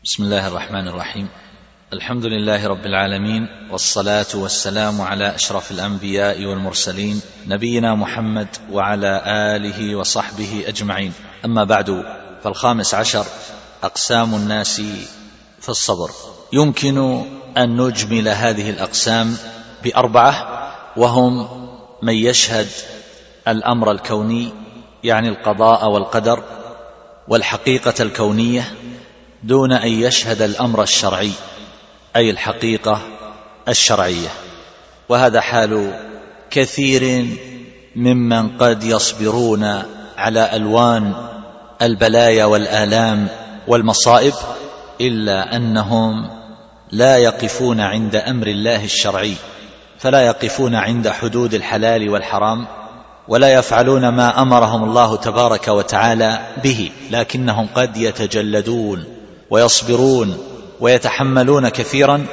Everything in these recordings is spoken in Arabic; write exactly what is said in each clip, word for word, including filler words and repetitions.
بسم الله الرحمن الرحيم. الحمد لله رب العالمين، والصلاة والسلام على أشرف الأنبياء والمرسلين نبينا محمد وعلى آله وصحبه أجمعين. أما بعد، فالخامس عشر أقسام الناس في الصبر. يمكن أن نجمل هذه الأقسام بأربعة، وهم من يشهد الأمر الكوني، يعني القضاء والقدر والحقيقة الكونية، دون أن يشهد الأمر الشرعي، أي الحقيقة الشرعية. وهذا حال كثير ممن قد يصبرون على ألوان البلايا والآلام والمصائب، إلا أنهم لا يقفون عند أمر الله الشرعي، فلا يقفون عند حدود الحلال والحرام، ولا يفعلون ما أمرهم الله تبارك وتعالى به، لكنهم قد يتجلدون ويصبرون ويتحملون كثيرا،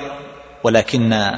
ولكن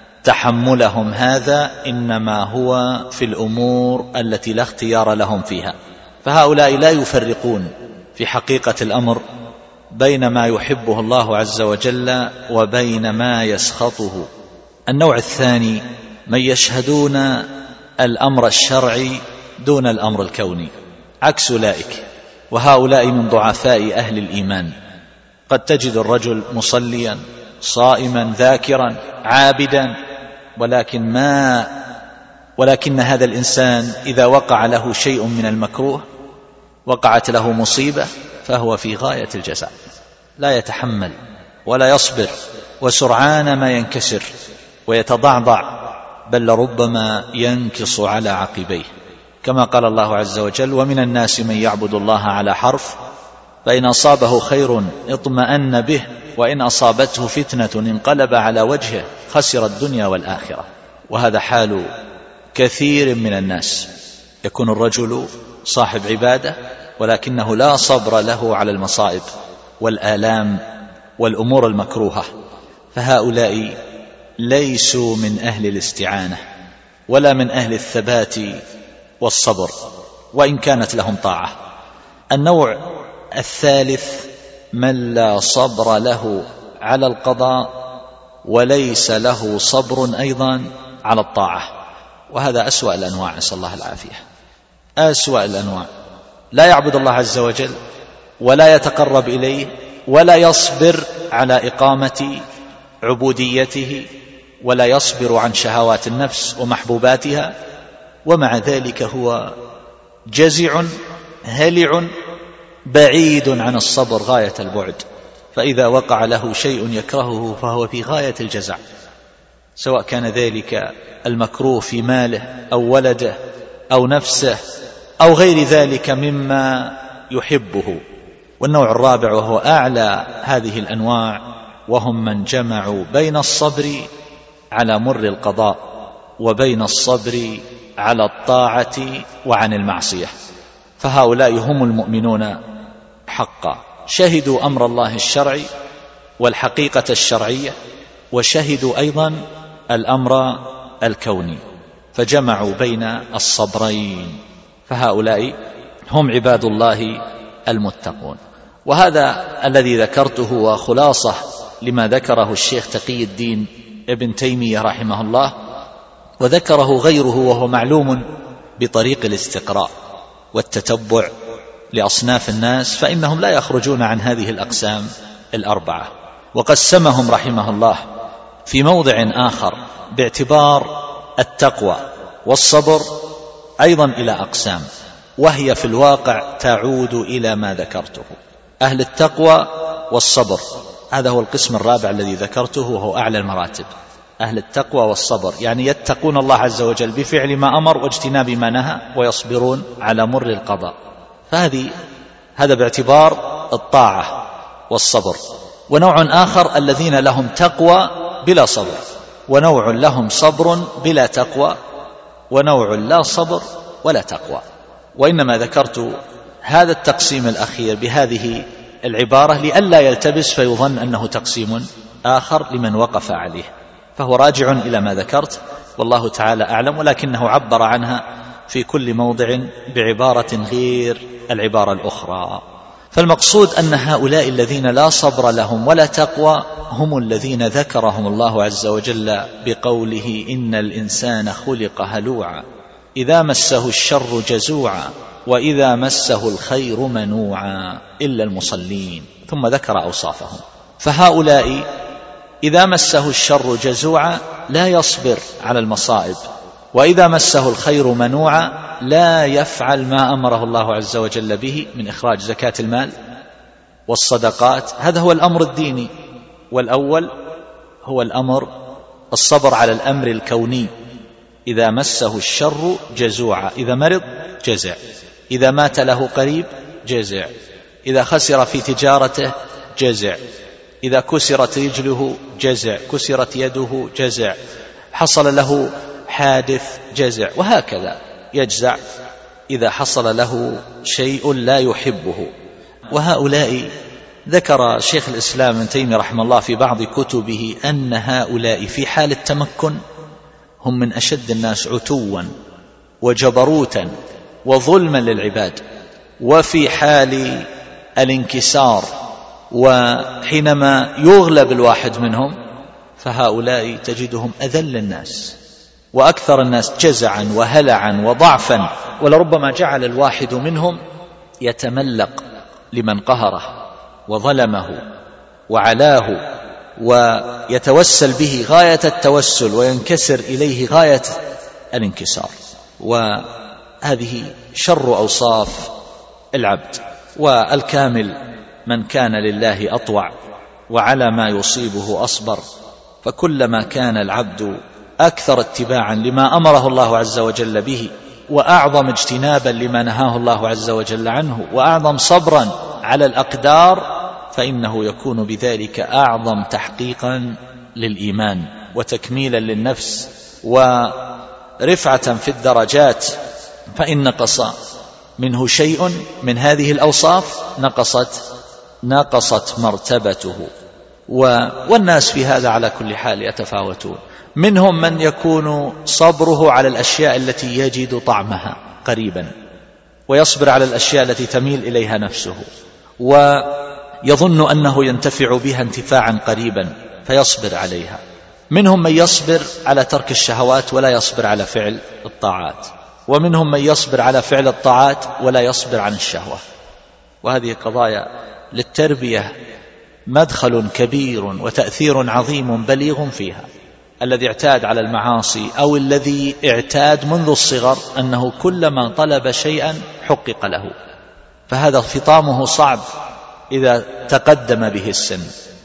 تحملهم هذا إنما هو في الأمور التي لا اختيار لهم فيها. فهؤلاء لا يفرقون في حقيقة الأمر بين ما يحبه الله عز وجل وبين ما يسخطه. النوع الثاني من يشهدون الأمر الشرعي دون الأمر الكوني، عكس أولئك، وهؤلاء من ضعفاء أهل الإيمان. قد تجد الرجل مصليا صائما ذاكرا عابدا، ولكن ما ولكن هذا الإنسان إذا وقع له شيء من المكروه، وقعت له مصيبة، فهو في غاية الجزاء، لا يتحمل ولا يصبر، وسرعان ما ينكسر ويتضعضع، بل ربما ينكص على عقبيه، كما قال الله عز وجل: ومن الناس من يعبد الله على حرف، فإن أصابه خير اطمأن به، وإن أصابته فتنة انقلب على وجهه، خسر الدنيا والآخرة. وهذا حال كثير من الناس. يكون الرجل صاحب عبادة، ولكنه لا صبر له على المصائب والآلام والأمور المكروهة، فهؤلاء ليسوا من أهل الاستعانة ولا من أهل الثبات والصبر، وإن كانت لهم طاعة. النوع الثالث من لا صبر له على القضاء، وليس له صبر أيضا على الطاعة، وهذا أسوأ الأنواع، نسأل الله العافية، أسوأ الأنواع. لا يعبد الله عز وجل ولا يتقرب إليه ولا يصبر على إقامة عبوديته، ولا يصبر عن شهوات النفس ومحبوباتها، ومع ذلك هو جزع هلع بعيد عن الصبر غاية البعد. فإذا وقع له شيء يكرهه فهو في غاية الجزع، سواء كان ذلك المكروه في ماله أو ولده أو نفسه أو غير ذلك مما يحبه. والنوع الرابع، وهو أعلى هذه الأنواع، وهم من جمعوا بين الصبر على مر القضاء وبين الصبر على الطاعة وعن المعصية. فهؤلاء هم المؤمنون حقا، شهدوا أمر الله الشرعي والحقيقة الشرعية، وشهدوا أيضا الأمر الكوني، فجمعوا بين الصبرين، فهؤلاء هم عباد الله المتقون. وهذا الذي ذكرته وخلاصة لما ذكره الشيخ تقي الدين ابن تيمية رحمه الله، وذكره غيره، وهو معلوم بطريق الاستقراء والتتبع لأصناف الناس، فإنهم لا يخرجون عن هذه الأقسام الأربعة. وقسمهم رحمه الله في موضع آخر باعتبار التقوى والصبر أيضا إلى أقسام، وهي في الواقع تعود إلى ما ذكرته. أهل التقوى والصبر، هذا هو القسم الرابع الذي ذكرته، وهو أعلى المراتب. أهل التقوى والصبر يعني يتقون الله عز وجل بفعل ما أمر واجتناب ما نهى، ويصبرون على مر القضاء. فهذه هذا باعتبار الطاعة والصبر. ونوع آخر الذين لهم تقوى بلا صبر، ونوع لهم صبر بلا تقوى، ونوع لا صبر ولا تقوى. وإنما ذكرت هذا التقسيم الأخير بهذه العبارة لئلا يلتبس فيظن أنه تقسيم آخر لمن وقف عليه، فهو راجع إلى ما ذكرت، والله تعالى أعلم، ولكنه عبر عنها في كل موضع بعبارة غير العبارة الأخرى. فالمقصود أن هؤلاء الذين لا صبر لهم ولا تقوى هم الذين ذكرهم الله عز وجل بقوله إن الإنسان خلق هلوعا إذا مسه الشر جزوعا وإذا مسه الخير منوعا إلا المصلين، ثم ذكر أوصافهم. فهؤلاء إذا مسه الشر جزوعا لا يصبر على المصائب، وإذا مسه الخير منوعا لا يفعل ما أمره الله عز وجل به من إخراج زكاة المال والصدقات. هذا هو الأمر الديني، والأول هو الأمر الصبر على الأمر الكوني. إذا مسه الشر جزوعا، إذا مرض جزع، إذا مات له قريب جزع، إذا خسر في تجارته جزع، إذا كسرت رجله جزع، كسرت يده جزع، حصل له حادث جزع، وهكذا يجزع إذا حصل له شيء لا يحبه. وهؤلاء ذكر شيخ الإسلام ابن تيمية رحمه الله في بعض كتبه أن هؤلاء في حال التمكن هم من أشد الناس عتوا وجبروتا وظلما للعباد، وفي حال الانكسار وحينما يغلب الواحد منهم فهؤلاء تجدهم أذل الناس وأكثر الناس جزعا وهلعا وضعفا، ولربما جعل الواحد منهم يتملق لمن قهره وظلمه وعلاه ويتوسل به غاية التوسل وينكسر إليه غاية الانكسار. وهذه شر أوصاف العبد. والكامل من كان لله أطوع وعلى ما يصيبه أصبر، فكلما كان العبد أكثر اتباعا لما أمره الله عز وجل به، وأعظم اجتنابا لما نهاه الله عز وجل عنه، وأعظم صبرا على الأقدار، فإنه يكون بذلك أعظم تحقيقا للإيمان وتكميلا للنفس ورفعة في الدرجات. فإن نقص منه شيء من هذه الأوصاف نقصت نقصت مرتبته. والناس في هذا على كل حال يتفاوتون، منهم من يكون صبره على الأشياء التي يجد طعمها قريبا، ويصبر على الأشياء التي تميل إليها نفسه، ويظن أنه ينتفع بها انتفاعا قريبا فيصبر عليها. منهم من يصبر على ترك الشهوات ولا يصبر على فعل الطاعات، ومنهم من يصبر على فعل الطاعات ولا يصبر عن الشهوة. وهذه قضايا للتربية مدخل كبير وتأثير عظيم بليغ فيها. الذي اعتاد على المعاصي أو الذي اعتاد منذ الصغر أنه كلما طلب شيئا حقق له، فهذا فطامه صعب إذا تقدم به السن،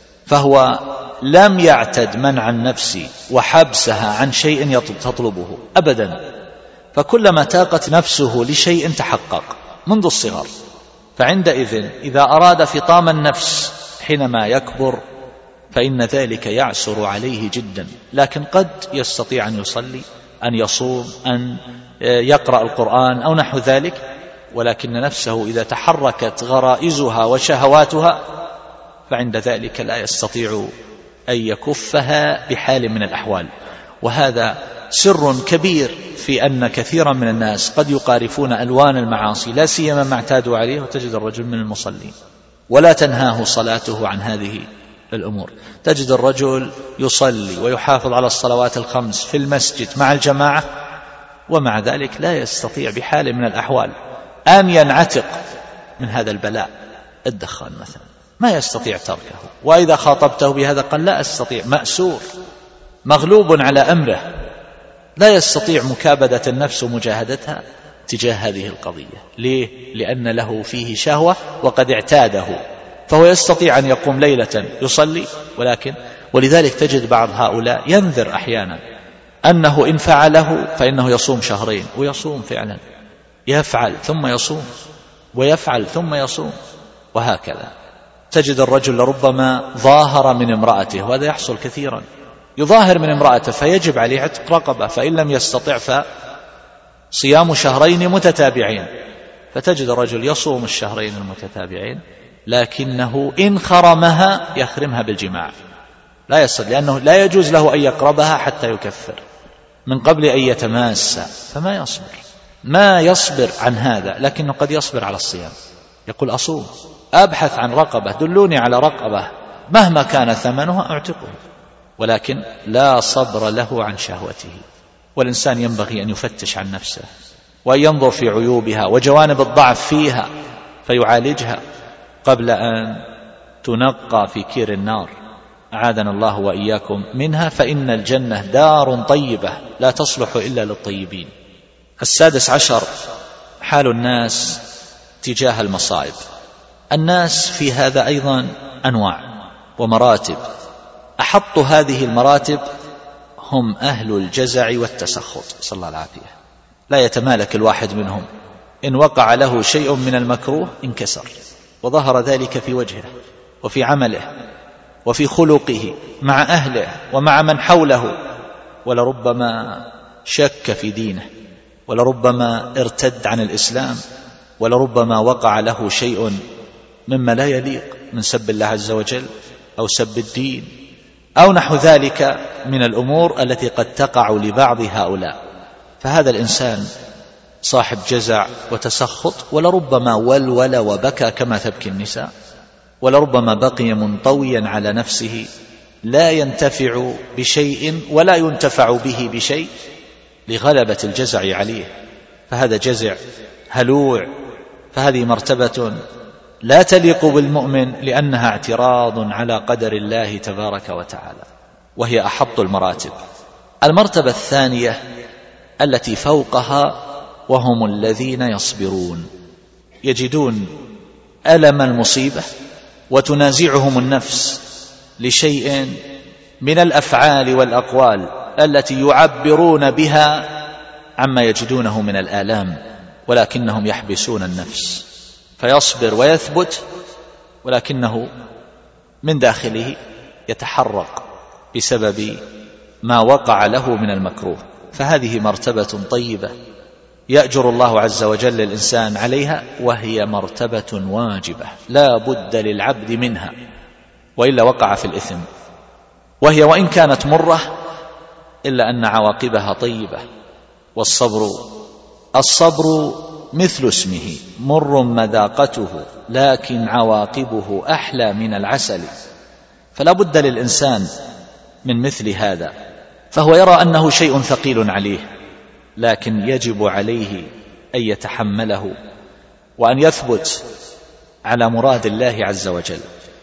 فهو لم يعتد منع النفس وحبسها عن شيء تطلبه أبدا، فكلما تاقت نفسه لشيء تحقق منذ الصغر. فعندئذ إذا أراد فطام النفس حينما يكبر فإن ذلك يعسر عليه جدا، لكن قد يستطيع أن يصلي، أن يصوم، أن يقرأ القرآن أو نحو ذلك، ولكن نفسه إذا تحركت غرائزها وشهواتها فعند ذلك لا يستطيع أن يكفها بحال من الأحوال. وهذا سر كبير في أن كثيرا من الناس قد يقارفون ألوان المعاصي لا سيما ما اعتادوا عليه، وتجد الرجل من المصلين ولا تنهاه صلاته عن هذه الأمور. تجد الرجل يصلي ويحافظ على الصلوات الخمس في المسجد مع الجماعة، ومع ذلك لا يستطيع بحال من الأحوال أن ينعتق من هذا البلاء. الدخان مثلا ما يستطيع تركه، وإذا خاطبته بهذا قال لا أستطيع، مأسور مغلوب على أمره، لا يستطيع مكابدة النفس ومجاهدتها تجاه هذه القضية. ليه؟ لأن له فيه شهوة وقد اعتاده، فهو يستطيع أن يقوم ليلة يصلي، ولكن ولذلك تجد بعض هؤلاء ينذر أحيانا أنه إن فعله فإنه يصوم شهرين، ويصوم فعلا، يفعل ثم يصوم ويفعل ثم يصوم، وهكذا. تجد الرجل لربما ظاهر من امرأته، وهذا يحصل كثيرا، يظاهر من امرأته فيجب عليه عتق رقبة، فإن لم يستطع فصيام شهرين متتابعين. فتجد الرجل يصوم الشهرين المتتابعين لكنه إن خرمها يخرمها بالجماع، لا يستطيع، لأنه لا يجوز له أن يقربها حتى يكفر من قبل أن يتماس، فما يصبر ما يصبر عن هذا، لكنه قد يصبر على الصيام، يقول أصوم أبحث عن رقبة، دلوني على رقبة مهما كان ثمنها أعتقه، ولكن لا صبر له عن شهوته. والإنسان ينبغي أن يفتش عن نفسه وأن ينظر في عيوبها وجوانب الضعف فيها فيعالجها قبل أن تنقى في كير النار، أعاذنا الله وإياكم منها، فإن الجنة دار طيبة لا تصلح إلا للطيبين. السادس عشر حال الناس تجاه المصائب. الناس في هذا أيضا أنواع ومراتب. أحط هذه المراتب هم أهل الجزع والتسخط، صلى الله العافية. لا يتمالك الواحد منهم، إن وقع له شيء من المكروه انكسر، وظهر ذلك في وجهه وفي عمله وفي خلقه مع أهله ومع من حوله، ولربما شك في دينه، ولربما ارتد عن الإسلام، ولربما وقع له شيء مما لا يليق من سب الله عز وجل أو سب الدين أو نحو ذلك من الأمور التي قد تقع لبعض هؤلاء. فهذا الإنسان صاحب جزع وتسخط، ولربما ولول وبكى كما تبكي النساء، ولربما بقي منطويا على نفسه لا ينتفع بشيء ولا ينتفع به بشيء لغلبة الجزع عليه، فهذا جزع هلوع. فهذه مرتبة لا تليق بالمؤمن، لأنها اعتراض على قدر الله تبارك وتعالى، وهي أحط المراتب. المرتبة الثانية التي فوقها وهم الذين يصبرون، يجدون ألم المصيبة وتنازعهم النفس لشيء من الأفعال والأقوال التي يعبرون بها عما يجدونه من الآلام، ولكنهم يحبسون النفس، فيصبر ويثبت، ولكنه من داخله يتحرق بسبب ما وقع له من المكروه. فهذه مرتبة طيبة يأجر الله عز وجل الإنسان عليها، وهي مرتبة واجبة لا بد للعبد منها، وإلا وقع في الإثم. وهي وإن كانت مرة إلا أن عواقبها طيبة. والصبر الصبر مثل اسمه، مر مذاقته لكن عواقبه أحلى من العسل. فلا بد للإنسان من مثل هذا، فهو يرى أنه شيء ثقيل عليه، لكن يجب عليه أن يتحمله وأن يثبت على مراد الله عز وجل.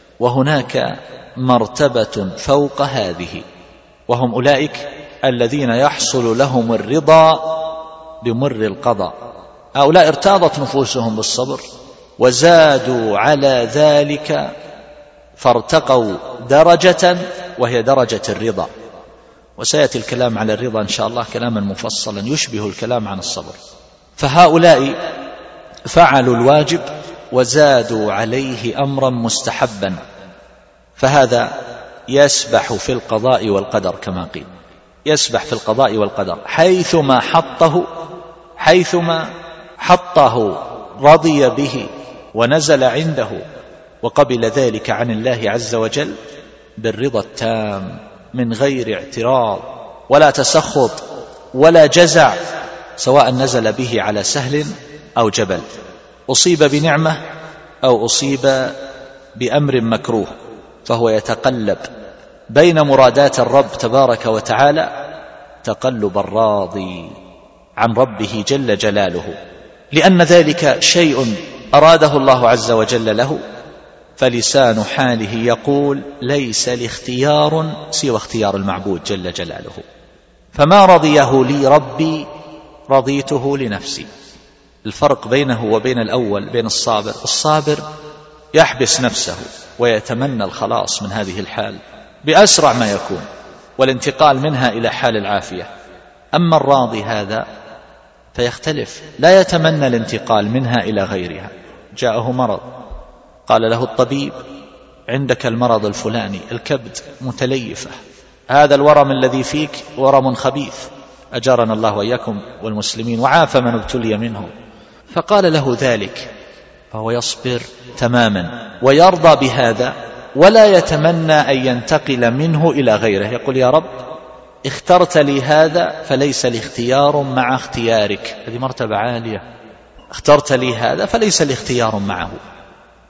وهناك مرتبة فوق هذه، وهم أولئك الذين يحصل لهم الرضا بمر القضاء. هؤلاء ارتاضت نفوسهم بالصبر وزادوا على ذلك فارتقوا درجة، وهي درجة الرضا. وسيأتي الكلام على الرضا إن شاء الله كلاما مفصلا يشبه الكلام عن الصبر. فهؤلاء فعلوا الواجب وزادوا عليه أمرا مستحبا، فهذا يسبح في القضاء والقدر كما قيل، يسبح في القضاء والقدر حيثما حطه حيثما حطه رضي به ونزل عنده، وقبل ذلك عن الله عز وجل بالرضا التام من غير اعتراض ولا تسخط ولا جزع، سواء نزل به على سهل أو جبل، أصيب بنعمة أو أصيب بأمر مكروه، فهو يتقلب بين مرادات الرب تبارك وتعالى تقلب الراضي عن ربه جل جلاله، لأن ذلك شيء أراده الله عز وجل له، فلسان حاله يقول ليس لاختيار سوى اختيار المعبود جل جلاله، فما رضيه لي ربي رضيته لنفسي. الفرق بينه وبين الأول بين الصابر، الصابر يحبس نفسه ويتمنى الخلاص من هذه الحال بأسرع ما يكون والانتقال منها إلى حال العافية. أما الراضي هذا فيختلف، لا يتمنى الانتقال منها إلى غيرها. جاءه مرض قال له الطبيب عندك المرض الفلاني، الكبد متليفة، هذا الورم الذي فيك ورم خبيث، أجارنا الله وإياكم والمسلمين وعاف من ابتلي منه. فقال له ذلك، فهو يصبر تماما ويرضى بهذا ولا يتمنى أن ينتقل منه إلى غيره، يقول يا رب اخترت لي هذا فليس لي اختيار مع اختيارك. هذه مرتبة عالية، اخترت لي هذا فليس لي اختيار معه.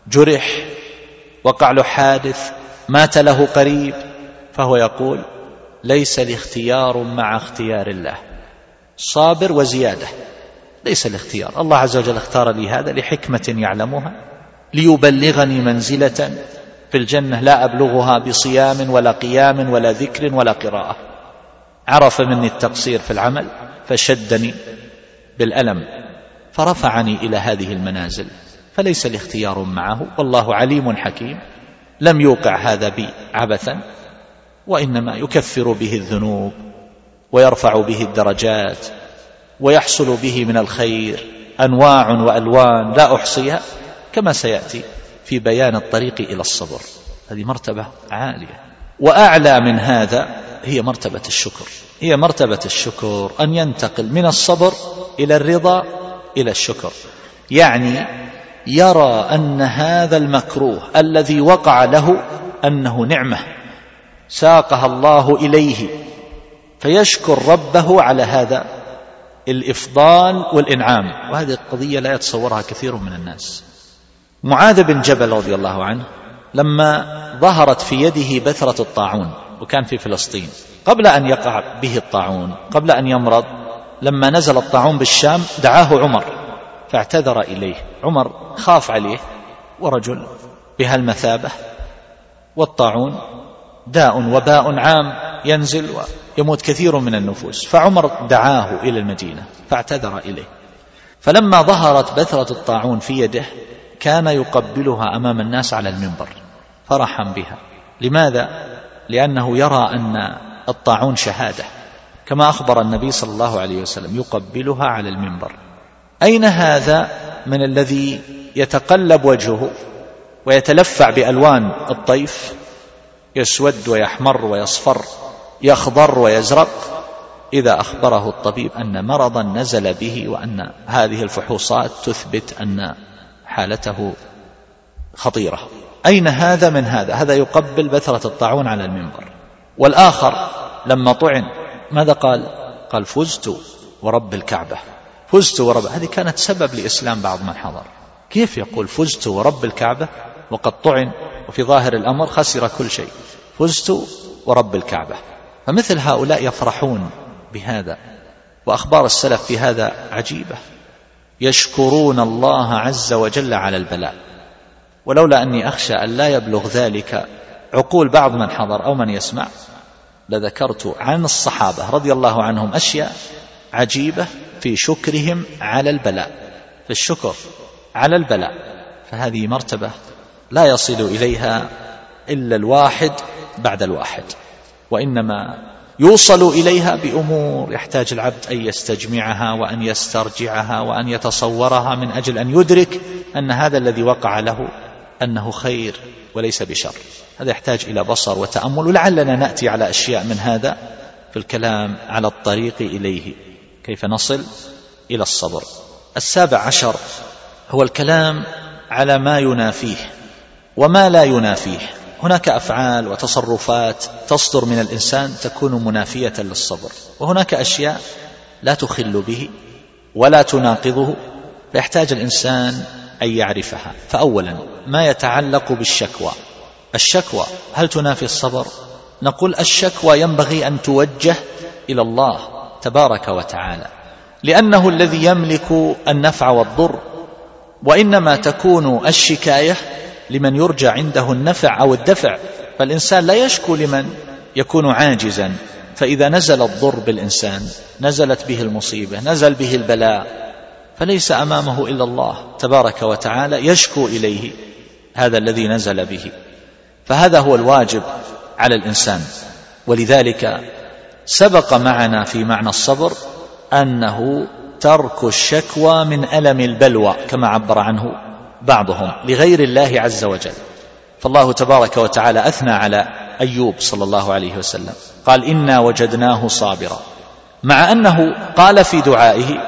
جرح، وقع له حادث، مات له قريب، فهو يقول ليس لي اختيار مع اختيار الله، صابر وزيادة، ليس الاختيار، الله عز وجل اختار لي هذا لحكمة يعلمها، ليبلغني منزلة في الجنة لا أبلغها بصيام ولا قيام ولا ذكر ولا قراءة. عرف مني التقصير في العمل فشدني بالألم فرفعني إلى هذه المنازل، فليس الاختيار معه، والله عليم حكيم، لم يوقع هذا بي عبثا، وإنما يكفر به الذنوب ويرفع به الدرجات ويحصل به من الخير أنواع وألوان لا أحصيها، كما سيأتي في بيان الطريق إلى الصبر. هذه مرتبة عالية. وأعلى من هذا هي مرتبة الشكر. هي مرتبة الشكر أن ينتقل من الصبر إلى الرضا إلى الشكر، يعني يرى أن هذا المكروه الذي وقع له أنه نعمة ساقها الله إليه، فيشكر ربه على هذا الإفضال والإنعام. وهذه القضية لا يتصورها كثير من الناس. معاذ بن جبل رضي الله عنه لما ظهرت في يده بثرة الطاعون، وكان في فلسطين، قبل أن يقع به الطاعون، قبل أن يمرض، لما نزل الطاعون بالشام دعاه عمر فاعتذر إليه. عمر خاف عليه، ورجل بهالمثابة، والطاعون داء وباء عام ينزل ويموت كثير من النفوس، فعمر دعاه إلى المدينة فاعتذر إليه. فلما ظهرت بثرة الطاعون في يده كان يقبلها أمام الناس على المنبر فرحا بها. لماذا؟ لأنه يرى أن الطاعون شهادة، كما أخبر النبي صلى الله عليه وسلم، يقبلها على المنبر. أين هذا من الذي يتقلب وجهه ويتلفع بألوان الطيف، يسود ويحمر ويصفر، يخضر ويزرق، إذا أخبره الطبيب أن مرضا نزل به وأن هذه الفحوصات تثبت أن حالته خطيرة؟ أين هذا من هذا؟ هذا يقبل بثرة الطاعون على المنبر. والآخر لما طعن ماذا قال؟ قال فزت ورب الكعبة. فزت ورب، هذه كانت سبب لإسلام بعض من حضر. كيف يقول فزت ورب الكعبة وقد طعن وفي ظاهر الأمر خسر كل شيء؟ فزت ورب الكعبة. فمثل هؤلاء يفرحون بهذا. وأخبار السلف في هذا عجيبة، يشكرون الله عز وجل على البلاء. ولولا أني أخشى أن لا يبلغ ذلك عقول بعض من حضر أو من يسمع لذكرت عن الصحابة رضي الله عنهم أشياء عجيبة في شكرهم على البلاء، في الشكر على البلاء. فهذه مرتبة لا يصل إليها إلا الواحد بعد الواحد، وإنما يوصل إليها بأمور يحتاج العبد أن يستجمعها وأن يسترجعها وأن يتصورها من أجل أن يدرك أن هذا الذي وقع له أنه خير وليس بشر. هذا يحتاج إلى بصر وتأمل، ولعلنا نأتي على أشياء من هذا في الكلام على الطريق إليه، كيف نصل إلى الصبر. السابع عشر هو الكلام على ما ينافيه وما لا ينافيه. هناك أفعال وتصرفات تصدر من الإنسان تكون منافية للصبر، وهناك أشياء لا تخل به ولا تناقضه، فيحتاج الإنسان أن يعرفها. فأولا ما يتعلق بالشكوى. الشكوى هل تنافي الصبر؟ نقول الشكوى ينبغي أن توجه إلى الله تبارك وتعالى، لأنه الذي يملك النفع والضر، وإنما تكون الشكاية لمن يرجى عنده النفع أو الدفع. فالإنسان لا يشكو لمن يكون عاجزا، فإذا نزل الضر بالإنسان، نزلت به المصيبة، نزل به البلاء، فليس أمامه إلا الله تبارك وتعالى يشكو إليه هذا الذي نزل به. فهذا هو الواجب على الإنسان. ولذلك سبق معنا في معنى الصبر أنه ترك الشكوى من ألم البلوى، كما عبر عنه بعضهم، لغير الله عز وجل. فالله تبارك وتعالى أثنى على أيوب صلى الله عليه وسلم، قال إنا وجدناه صابرا، مع أنه قال في دعائه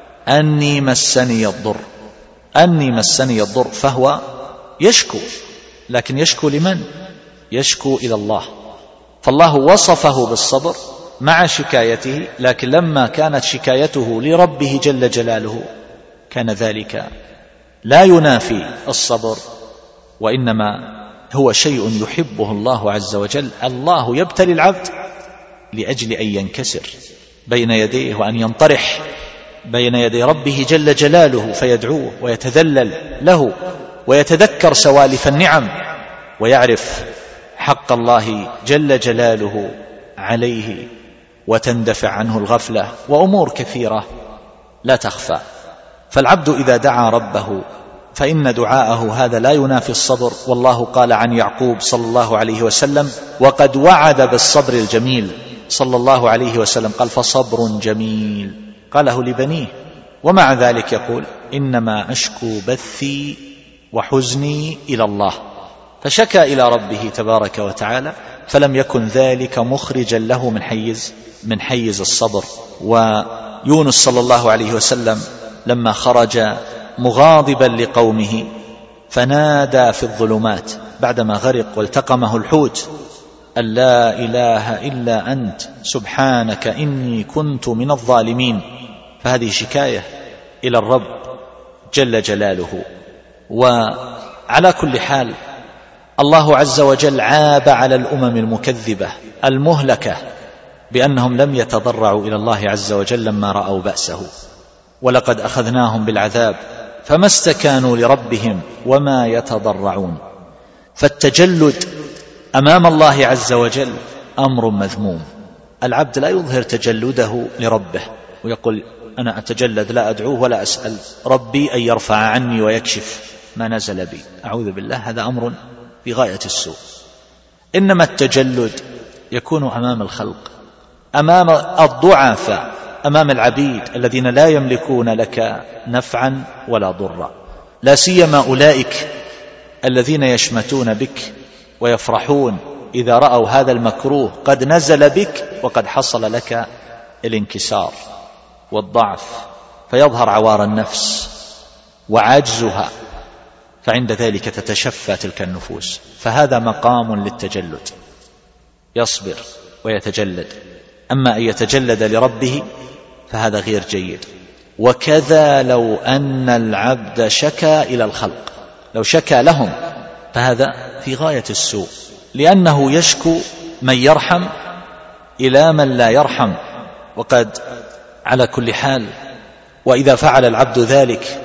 أني مسني الضر، أني مسني الضر، فهو يشكو، لكن يشكو لمن؟ يشكو إلى الله. فالله وصفه بالصبر مع شكايته، لكن لما كانت شكايته لربه جل جلاله كان ذلك لا ينافي الصبر وإنما هو شيء يحبه الله عز وجل. الله يبتلي العبد لأجل أن ينكسر بين يديه وأن ينطرح بين يدي ربه جل جلاله فيدعوه ويتذلل له ويتذكر سوالف النعم ويعرف حق الله جل جلاله عليه وتندفع عنه الغفلة وأمور كثيرة لا تخفى. فالعبد إذا دعا ربه فإن دعاءه هذا لا ينافي الصبر. والله قال عن يعقوب صلى الله عليه وسلم: وقد وعد بالصبر الجميل. صلى الله عليه وسلم قال: فصبر جميل، قاله لبنيه، ومع ذلك يقول: إنما أشكو بثي وحزني إلى الله. فشكى إلى ربه تبارك وتعالى، فلم يكن ذلك مخرجا له من حيز من حيز الصبر. ويونس صلى الله عليه وسلم لما خرج مغاضبا لقومه فنادى في الظلمات بعدما غرق والتقمه الحوت: أن لا إله إلا أنت سبحانك إني كنت من الظالمين. فهذه شكاية إلى الرب جل جلاله. وعلى كل حال الله عز وجل عاب على الأمم المكذبة المهلكة بأنهم لم يتضرعوا إلى الله عز وجل لما رأوا بأسه: ولقد أخذناهم بالعذاب فما استكانوا لربهم وما يتضرعون. فالتجلد أمام الله عز وجل أمر مذموم. العبد لا يظهر تجلده لربه ويقول: أنا أتجلد لا أدعوه ولا أسأل ربي أن يرفع عني ويكشف ما نزل بي. أعوذ بالله، هذا أمر في غاية السوء. إنما التجلد يكون أمام الخلق، أمام الضعفاء، أمام العبيد الذين لا يملكون لك نفعا ولا ضرا، لا سيما أولئك الذين يشمتون بك ويفرحون إذا رأوا هذا المكروه قد نزل بك وقد حصل لك الانكسار والضعف، فيظهر عوار النفس وعجزها، فعند ذلك تتشفى تلك النفوس. فهذا مقام للتجلد، يصبر ويتجلد. أما أن يتجلد لربه فهذا غير جيد. وكذا لو أن العبد شكى إلى الخلق، لو شكى لهم فهذا في غاية السوء، لأنه يشكو من يرحم إلى من لا يرحم. وقد على كل حال وإذا فعل العبد ذلك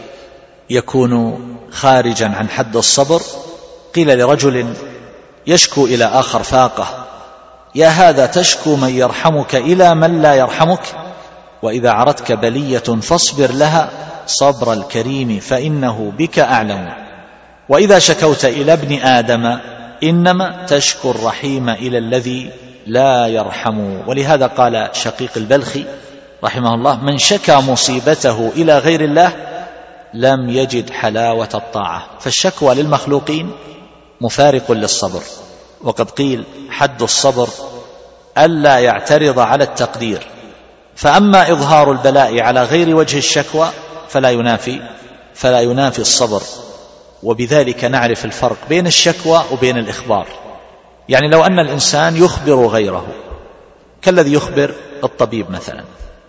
يكون خارجا عن حد الصبر. قيل لرجل يشكو إلى آخر فاقة: يا هذا تشكو من يرحمك إلى من لا يرحمك؟ وإذا عرتك بلية فاصبر لها صبر الكريم فإنه بك أعلم. وإذا شكوت إلى ابن آدم إنما تشكو الرحيم إلى الذي لا يرحم. ولهذا قال شقيق البلخي رحمه الله: من شكى مصيبته إلى غير الله لم يجد حلاوة الطاعة. فالشكوى للمخلوقين مفارق للصبر. وقد قيل: حد الصبر ألا يعترض على التقدير. فأما إظهار البلاء على غير وجه الشكوى فلا ينافي فلا ينافي الصبر. وبذلك نعرف الفرق بين الشكوى وبين الإخبار. يعني لو أن الإنسان يخبر غيره كالذي يخبر الطبيب مثلا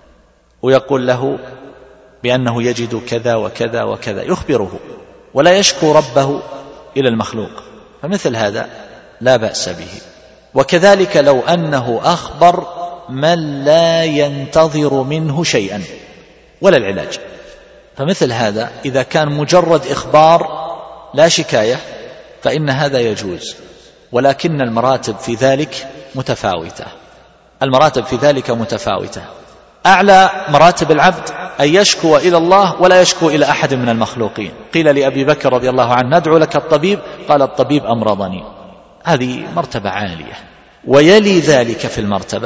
ويقول له بأنه يجد كذا وكذا وكذا، يخبره ولا يشكو ربه إلى المخلوق، فمثل هذا لا بأس به. وكذلك لو أنه أخبر من لا ينتظر منه شيئا ولا العلاج، فمثل هذا إذا كان مجرد إخبار لا شكاية فإن هذا يجوز. ولكن المراتب في ذلك متفاوتة، المراتب في ذلك متفاوتة. أعلى مراتب العبد أن يشكو إلى الله ولا يشكو إلى أحد من المخلوقين. قيل لأبي بكر رضي الله عنه: ندعو لك الطبيب، قال: الطبيب أمرضني. هذه مرتبة عالية. ويلي ذلك في المرتبة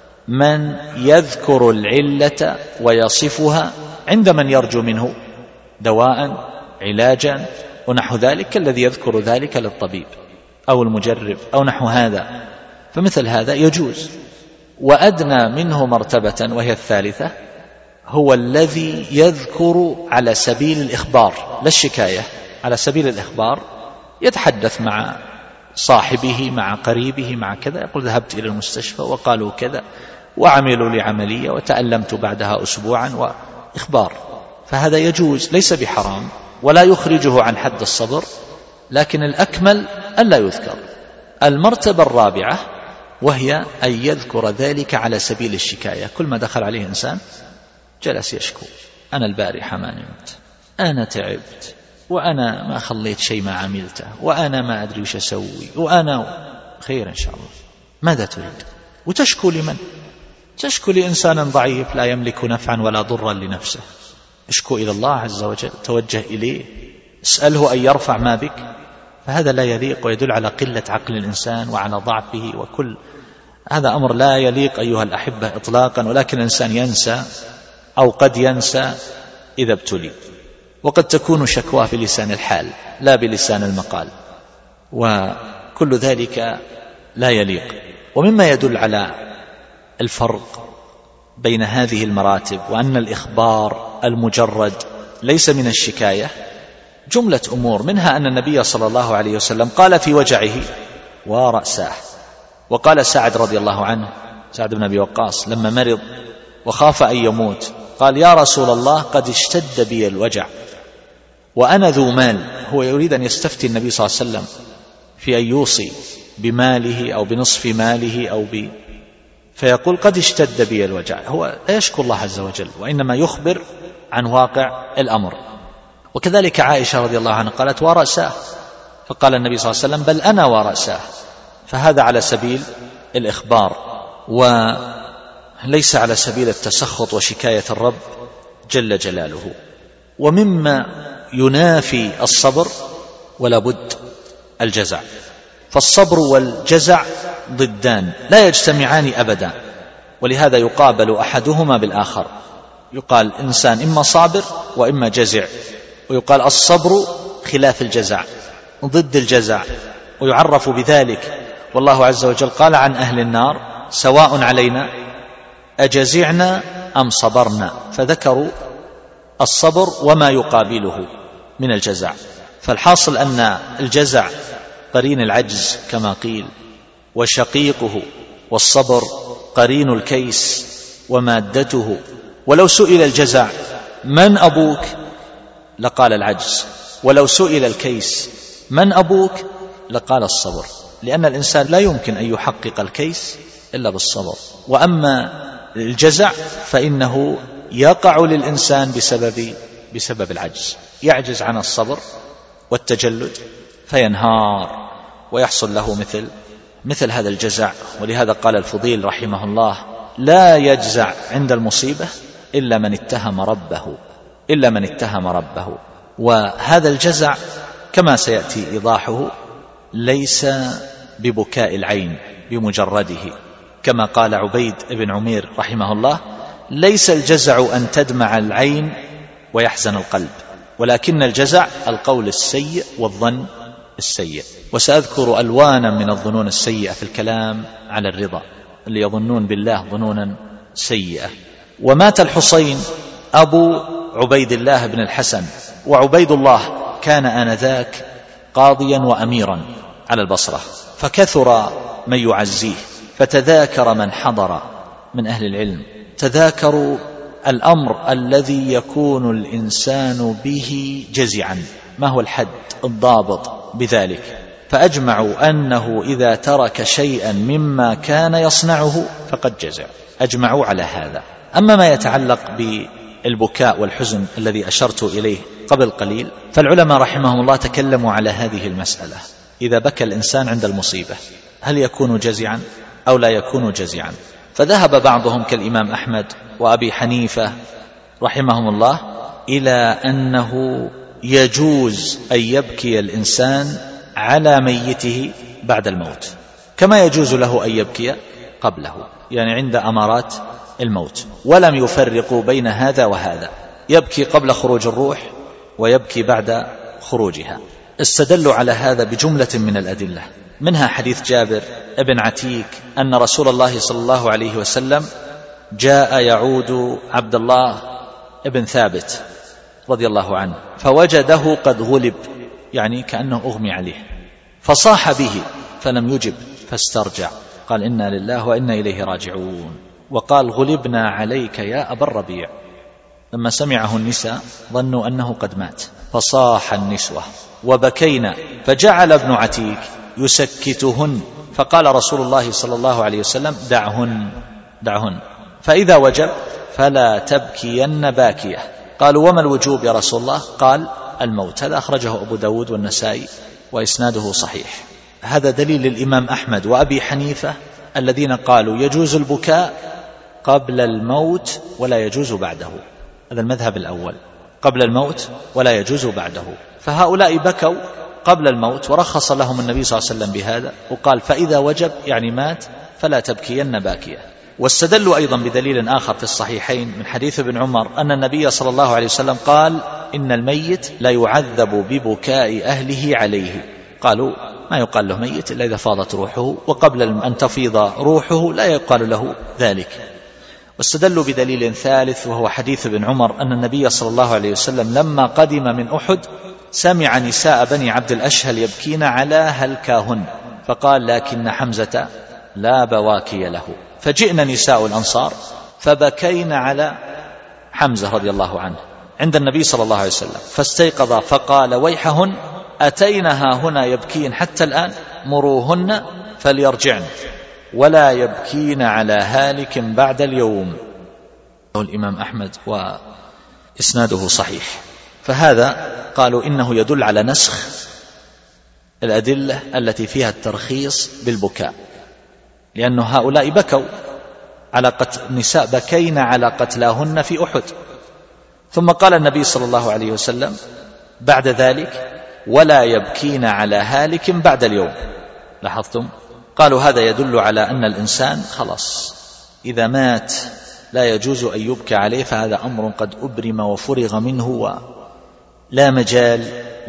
من يذكر العلة ويصفها عند من يرجو منه دواء علاجا ونحو ذلك، كالذي يذكر ذلك للطبيب أو المجرب أو نحو هذا، فمثل هذا يجوز. وأدنى منه مرتبة وهي الثالثة هو الذي يذكر على سبيل الإخبار لا الشكاية، على سبيل الإخبار، يتحدث مع صاحبه مع قريبه مع كذا، يقول: ذهبت إلى المستشفى وقالوا كذا وعملوا لي عملية وتألمت بعدها أسبوعا، وإخبار. فهذا يجوز، ليس بحرام ولا يخرجه عن حد الصبر، لكن الأكمل ألا يذكر. المرتبة الرابعة وهي أن يذكر ذلك على سبيل الشكاية. كل ما دخل عليه إنسان جلس يشكو: أنا البارحة ما نمت، أنا تعبت، وأنا ما خليت شيء ما عملته، وأنا ما أدري وش أسوي، وأنا خير إن شاء الله. ماذا تريد؟ وتشكو لمن؟ تشكو لإنسان ضعيف لا يملك نفعا ولا ضرا لنفسه. اشكو إلى الله عز وجل، توجه إليه، اسأله أن يرفع ما بك. فهذا لا يليق ويدل على قلة عقل الإنسان وعلى ضعفه، وكل هذا أمر لا يليق أيها الأحبة إطلاقا. ولكن الإنسان ينسى أو قد ينسى إذا ابتلي، وقد تكون شكواه بلسان الحال لا بلسان المقال، وكل ذلك لا يليق. ومما يدل على الفرق بين هذه المراتب وأن الإخبار المجرد ليس من الشكاية جملة أمور، منها أن النبي صلى الله عليه وسلم قال في وجعه ورأسه. وقال سعد رضي الله عنه، سعد بن أبي وقاص، لما مرض وخاف أن يموت قال: يا رسول الله قد اشتد بي الوجع وأنا ذو مال. هو يريد أن يستفتي النبي صلى الله عليه وسلم في أن يوصي بماله أو بنصف ماله أو ب... فيقول: قد اشتد بي الوجع. هو لا يشكو الله عز وجل، وإنما يخبر عن واقع الأمر. وكذلك عائشة رضي الله عنها قالت: ورأساه، فقال النبي صلى الله عليه وسلم: بل أنا ورأساه. فهذا على سبيل الإخبار وليس على سبيل التسخط وشكاية الرب جل جلاله. ومما ينافي الصبر ولا بد الجزع، فالصبر والجزع ضدان لا يجتمعان أبدا، ولهذا يقابل أحدهما بالآخر. يقال إنسان إما صابر وإما جزع، ويقال الصبر خلاف الجزع ضد الجزع، ويعرف بذلك. والله عز وجل قال عن أهل النار: سواء علينا أجزعنا أم صبرنا، فذكروا الصبر وما يقابله من الجزع. فالحاصل أن الجزع قرين العجز كما قيل وشقيقه، والصبر قرين الكيس ومادته. ولو سئل الجزع: من أبوك؟ لقال العجز، ولو سئل الكيس: من أبوك؟ لقال الصبر، لأن الإنسان لا يمكن أن يحقق الكيس إلا بالصبر. وأما الجزع فإنه يقع للإنسان بسبب بسبب العجز، يعجز عن الصبر والتجلد فينهار ويحصل له مثل مثل هذا الجزع. ولهذا قال الفضيل رحمه الله: لا يجزع عند المصيبة إلا من اتهم ربه إلا من اتهم ربه. وهذا الجزع كما سيأتي إيضاحه ليس ببكاء العين بمجرده، كما قال عبيد بن عمير رحمه الله: ليس الجزع أن تدمع العين ويحزن القلب، ولكن الجزع القول السيء والظن السيء. وسأذكر ألوانا من الظنون السيئة في الكلام على الرضا، اللي يظنون بالله ظنونا سيئة. ومات الحسين أبو عبيد الله بن الحسن، وعبيد الله كان آنذاك قاضيا وأميرا على البصرة، فكثر من يعزيه، فتذاكر من حضر من أهل العلم، تذاكروا الأمر الذي يكون الإنسان به جزعا، ما هو الحد الضابط بذلك، فأجمعوا أنه إذا ترك شيئا مما كان يصنعه فقد جزع، أجمعوا على هذا. أما ما يتعلق بالبكاء والحزن الذي أشرت إليه قبل قليل، فالعلماء رحمهم الله تكلموا على هذه المسألة: إذا بكى الإنسان عند المصيبة هل يكون جزعا أو لا يكون جزعا؟ فذهب بعضهم كالإمام أحمد وأبي حنيفة رحمهم الله إلى أنه يجوز أن يبكي الإنسان على ميته بعد الموت، كما يجوز له أن يبكي قبله، يعني عند أمارات الموت، ولم يفرقوا بين هذا وهذا، يبكي قبل خروج الروح ويبكي بعد خروجها. استدلوا على هذا بجملة من الأدلة، منها حديث جابر ابن عتيك أن رسول الله صلى الله عليه وسلم جاء يعود عبد الله ابن ثابت رضي الله عنه، فوجده قد غلب، يعني كأنه أغمي عليه، فصاح به فلم يجب، فاسترجع، قال: إنا لله وإنا إليه راجعون، وقال: غلبنا عليك يا أبا الربيع. لما سمعه النساء ظنوا أنه قد مات، فصاح النسوة وبكينا، فجعل ابن عتيك يسكتهن، فقال رسول الله صلى الله عليه وسلم دعهن دعهن فإذا وجب فلا تبكين باكية. قالوا وما الوجوب يا رسول الله؟ قال الموت. هذا أخرجه أبو داود والنسائي وإسناده صحيح. هذا دليل الإمام أحمد وأبي حنيفة الذين قالوا يجوز البكاء قبل الموت ولا يجوز بعده. هذا المذهب الأول، قبل الموت ولا يجوز بعده. فهؤلاء بكوا قبل الموت ورخص لهم النبي صلى الله عليه وسلم بهذا، وقال فإذا وجب يعني مات فلا تبكين باكية. واستدلوا أيضا بدليل آخر في الصحيحين من حديث ابن عمر أن النبي صلى الله عليه وسلم قال إن الميت لا يعذب ببكاء أهله عليه. قالوا ما يقال له ميت إلا إذا فاضت روحه، وقبل أن تفيض روحه لا يقال له ذلك. واستدلوا بدليل ثالث وهو حديث ابن عمر أن النبي صلى الله عليه وسلم لما قدم من أحد سمع نساء بني عبد الأشهل يبكين على هلكاهن، فقال لكن حمزة لا بواكي له، فجئنا نساء الأنصار فبكين على حمزة رضي الله عنه عند النبي صلى الله عليه وسلم، فاستيقظ فقال ويحهن أتينها هنا يبكين حتى الآن، مروهن فليرجعن ولا يبكين على هالك بعد اليوم. الإمام أحمد وإسناده صحيح. فهذا قالوا إنه يدل على نسخ الأدلة التي فيها الترخيص بالبكاء، لأن هؤلاء بكوا على قتل النساء، بكين على قتلاهن في أحد، ثم قال النبي صلى الله عليه وسلم بعد ذلك ولا يبكين على هالك بعد اليوم. لاحظتم؟ قالوا هذا يدل على أن الإنسان خلاص إذا مات لا يجوز أن يبكى عليه، فهذا أمر قد أبرم وفرغ منه ولا مجال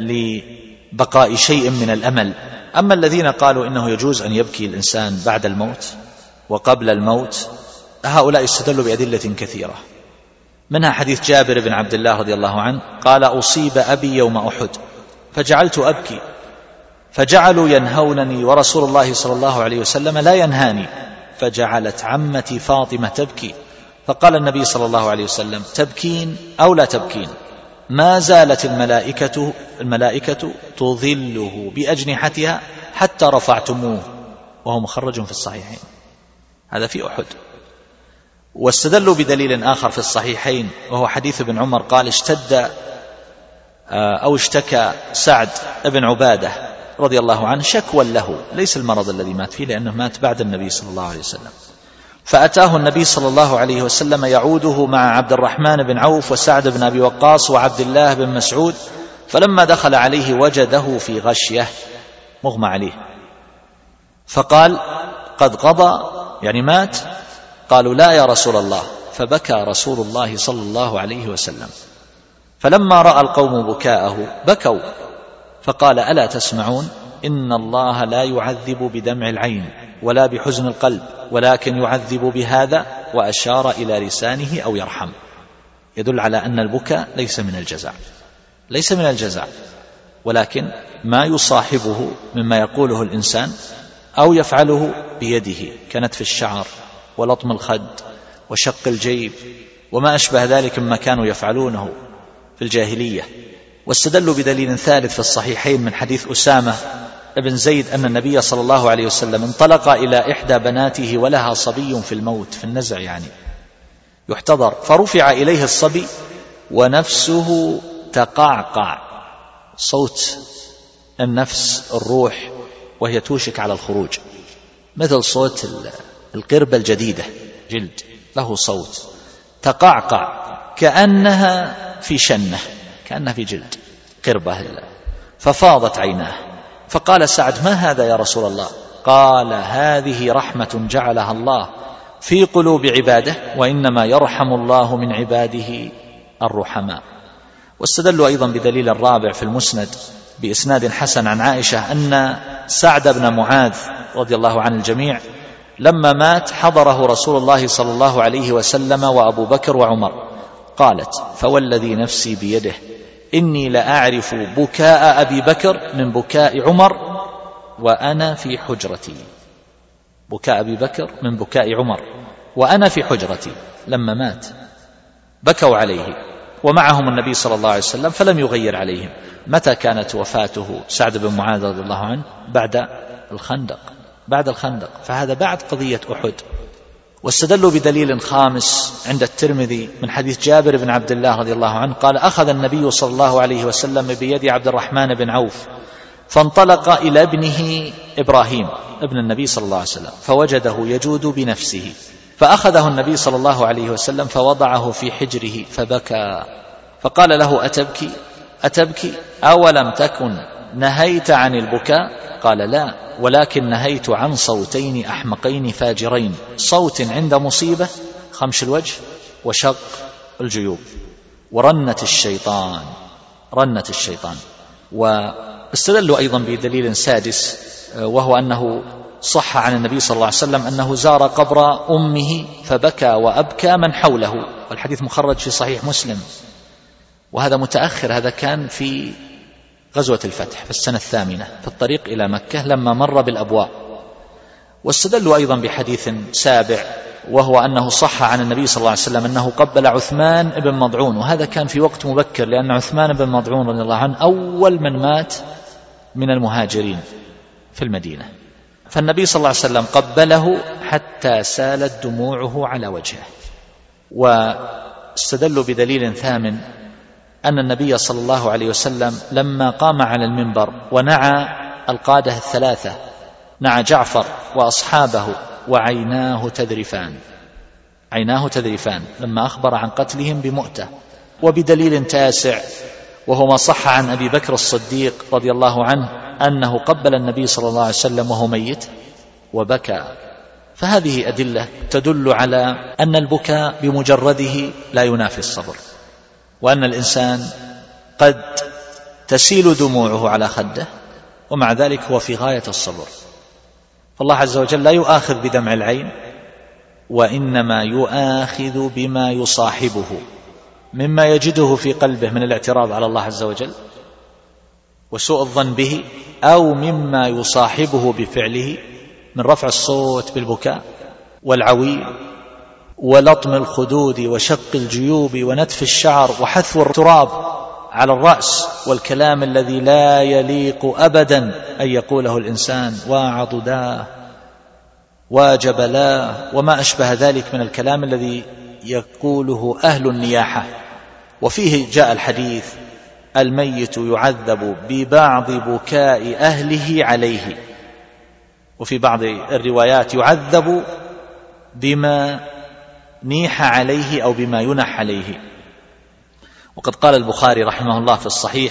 لبقاء شيء من الأمل. أما الذين قالوا إنه يجوز أن يبكي الإنسان بعد الموت وقبل الموت، هؤلاء استدلوا بأدلة كثيرة، منها حديث جابر بن عبد الله رضي الله عنه قال أصيب أبي يوم أحد فجعلت أبكي فجعلوا ينهونني ورسول الله صلى الله عليه وسلم لا ينهاني، فجعلت عمتي فاطمة تبكي، فقال النبي صلى الله عليه وسلم تبكين أو لا تبكين؟ ما زالت الملائكة, الملائكة تظله بأجنحتها حتى رفعتموه، وهو مخرج في الصحيحين. هذا في أحد. واستدلوا بدليل آخر في الصحيحين وهو حديث ابن عمر قال اشتد أو اشتكى سعد بن عبادة رضي الله عنه شكوى له، ليس المرض الذي مات فيه لأنه مات بعد النبي صلى الله عليه وسلم، فأتاه النبي صلى الله عليه وسلم يعوده مع عبد الرحمن بن عوف وسعد بن أبي وقاص وعبد الله بن مسعود، فلما دخل عليه وجده في غشية مغمى عليه، فقال قد قضى يعني مات؟ قالوا لا يا رسول الله، فبكى رسول الله صلى الله عليه وسلم. فلما رأى القوم بكاءه بكوا، فقال ألا تسمعون إن الله لا يعذب بدمع العين ولا بحزن القلب ولكن يعذب بهذا، وأشار إلى لسانه أو يرحم. يدل على أن البكاء ليس من الجزع، ليس من الجزع، ولكن ما يصاحبه مما يقوله الإنسان أو يفعله بيده كنتف الشعر ولطم الخد وشق الجيب وما أشبه ذلك مما كانوا يفعلونه في الجاهلية. واستدلوا بدليل ثالث في الصحيحين من حديث أسامة ابن زيد أن النبي صلى الله عليه وسلم انطلق إلى إحدى بناته ولها صبي في الموت، في النزع يعني يحتضر، فرفع إليه الصبي ونفسه تقعقع، صوت النفس الروح وهي توشك على الخروج، مثل صوت القربة الجديدة جلد، له صوت تقعقع كأنها في شنة، كأنها في جلد قربة، ففاضت عيناه. فقال سعد ما هذا يا رسول الله؟ قال هذه رحمة جعلها الله في قلوب عباده، وإنما يرحم الله من عباده الرحماء. واستدلوا أيضا بدليل الرابع في المسند بإسناد حسن عن عائشة أن سعد بن معاذ رضي الله عن الجميع لما مات حضره رسول الله صلى الله عليه وسلم وأبو بكر وعمر، قالت فوالذي نفسي بيده إني لأعرف بكاء أبي بكر من بكاء عمر وأنا في حجرتي، بكاء أبي بكر من بكاء عمر وأنا في حجرتي، لما مات بكوا عليه ومعهم النبي صلى الله عليه وسلم فلم يغير عليهم. متى كانت وفاته سعد بن معاذ رضي الله عنه؟ بعد الخندق، بعد الخندق، فهذا بعد قضية أحد. واستدلوا بدليل خامس عند الترمذي من حديث جابر بن عبد الله رضي الله عنه قال: أخذ النبي صلى الله عليه وسلم بيد عبد الرحمن بن عوف فانطلق إلى ابنه إبراهيم ابن النبي صلى الله عليه وسلم فوجده يجود بنفسه، فأخذه النبي صلى الله عليه وسلم فوضعه في حجره فبكى، فقال له: أتبكي أتبكي أولم تكن نهيت عن البكاء؟ قال: لا، ولكن نهيت عن صوتين أحمقين فاجرين، صوت عند مصيبة خمش الوجه وشق الجيوب ورنة الشيطان، رنة الشيطان. واستدلوا أيضا بدليل سادس، وهو أنه صح عن النبي صلى الله عليه وسلم أنه زار قبر أمه فبكى وأبكى من حوله، والحديث مخرج في صحيح مسلم، وهذا متأخر، هذا كان في غزوة الفتح في السنة الثامنة في الطريق إلى مكة لما مر بالأبواء. واستدلوا أيضا بحديث سابع، وهو أنه صح عن النبي صلى الله عليه وسلم أنه قبل عثمان بن مضعون، وهذا كان في وقت مبكر، لأن عثمان بن مضعون رضي الله عنه أول من مات من المهاجرين في المدينة، فالنبي صلى الله عليه وسلم قبله حتى سالت دموعه على وجهه. واستدلوا بدليل ثامن أن النبي صلى الله عليه وسلم لما قام على المنبر ونعى القادة الثلاثة، نعى جعفر وأصحابه وعيناه تذرفان، عيناه تذرفان لما أخبر عن قتلهم بمؤتة. وبدليل تاسع، وهو ما صح عن أبي بكر الصديق رضي الله عنه أنه قبل النبي صلى الله عليه وسلم وهو ميت وبكى. فهذه أدلة تدل على أن البكاء بمجرده لا ينافي الصبر، وأن الإنسان قد تسيل دموعه على خده ومع ذلك هو في غاية الصبر. فالله عز وجل لا يؤاخذ بدمع العين، وإنما يؤاخذ بما يصاحبه مما يجده في قلبه من الاعتراض على الله عز وجل وسوء الظن به، أو مما يصاحبه بفعله من رفع الصوت بالبكاء والعويل ولطم الخدود وشق الجيوب ونتف الشعر وحثو التراب على الرأس، والكلام الذي لا يليق أبدا أن يقوله الإنسان، وعضداه وجبلاه وما أشبه ذلك من الكلام الذي يقوله أهل النياحة. وفيه جاء الحديث: الميت يعذب ببعض بكاء أهله عليه، وفي بعض الروايات يعذب بما نيح عليه أو بما ينح عليه. وقد قال البخاري رحمه الله في الصحيح،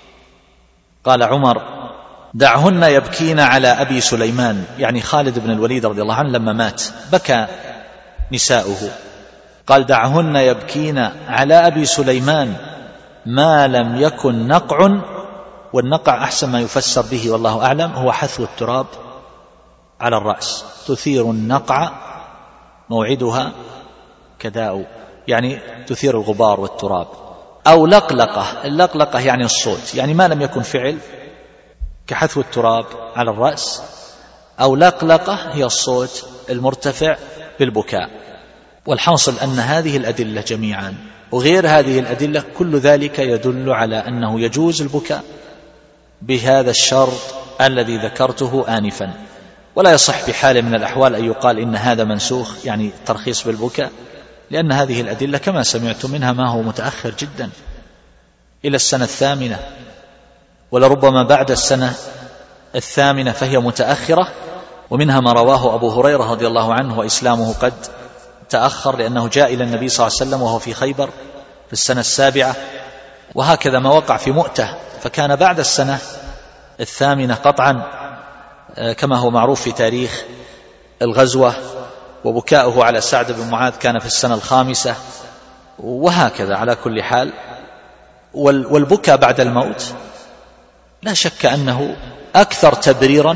قال عمر: دعهن يبكين على أبي سليمان، يعني خالد بن الوليد رضي الله عنه لما مات بكى نساؤه، قال: دعهن يبكين على أبي سليمان ما لم يكن نقع، والنقع أحسن ما يفسر به والله أعلم هو حثو التراب على الرأس، تثير النقع موعدها كداء، يعني تثير الغبار والتراب. أو لقلقة، اللقلقة يعني الصوت، يعني ما لم يكن فعل كحثو التراب على الرأس، أو لقلقة هي الصوت المرتفع بالبكاء. والحاصل أن هذه الأدلة جميعا وغير هذه الأدلة كل ذلك يدل على أنه يجوز البكاء بهذا الشرط الذي ذكرته آنفا، ولا يصح بحال من الأحوال أن يقال إن هذا منسوخ، يعني ترخيص بالبكاء، لأن هذه الأدلة كما سمعت منها ما هو متأخر جدا إلى السنة الثامنة، ولربما بعد السنة الثامنة فهي متأخرة، ومنها ما رواه أبو هريرة رضي الله عنه وإسلامه قد تأخر، لأنه جاء إلى النبي صلى الله عليه وسلم وهو في خيبر في السنة السابعة، وهكذا ما وقع في مؤتة فكان بعد السنة الثامنة قطعا كما هو معروف في تاريخ الغزوة، وبكاؤه على سعد بن معاذ كان في السنة الخامسة، وهكذا. على كل حال، والبكاء بعد الموت لا شك أنه أكثر تبريرا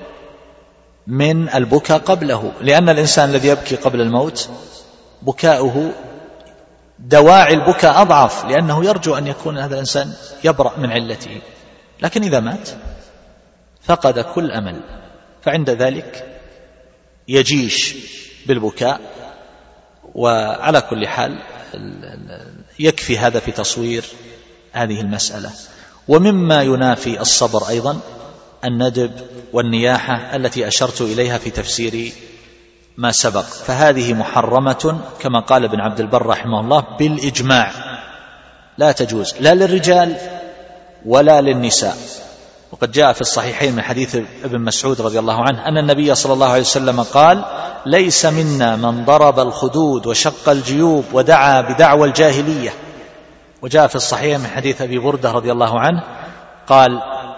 من البكاء قبله، لأن الإنسان الذي يبكي قبل الموت بكاؤه دواعي البكاء أضعف، لأنه يرجو أن يكون هذا الإنسان يبرأ من علته، لكن إذا مات فقد كل أمل، فعند ذلك يجيش بالبكاء. وعلى كل حال يكفي هذا في تصوير هذه المسألة. ومما ينافي الصبر أيضا الندب والنياحة التي أشرت إليها في تفسير ما سبق، فهذه محرمة كما قال ابن عبد البر رحمه الله بالإجماع، لا تجوز لا للرجال ولا للنساء. وقد جاء في الصحيحين من حديث ابن مسعود رضي الله عنه أن النبي صلى الله عليه وسلم قال: ليس منا من ضرب الخدود وشق الجيوب ودعا بدعوى الجاهلية. وجاء في الصحيح من حديث أبي بردة رضي الله عنه قال: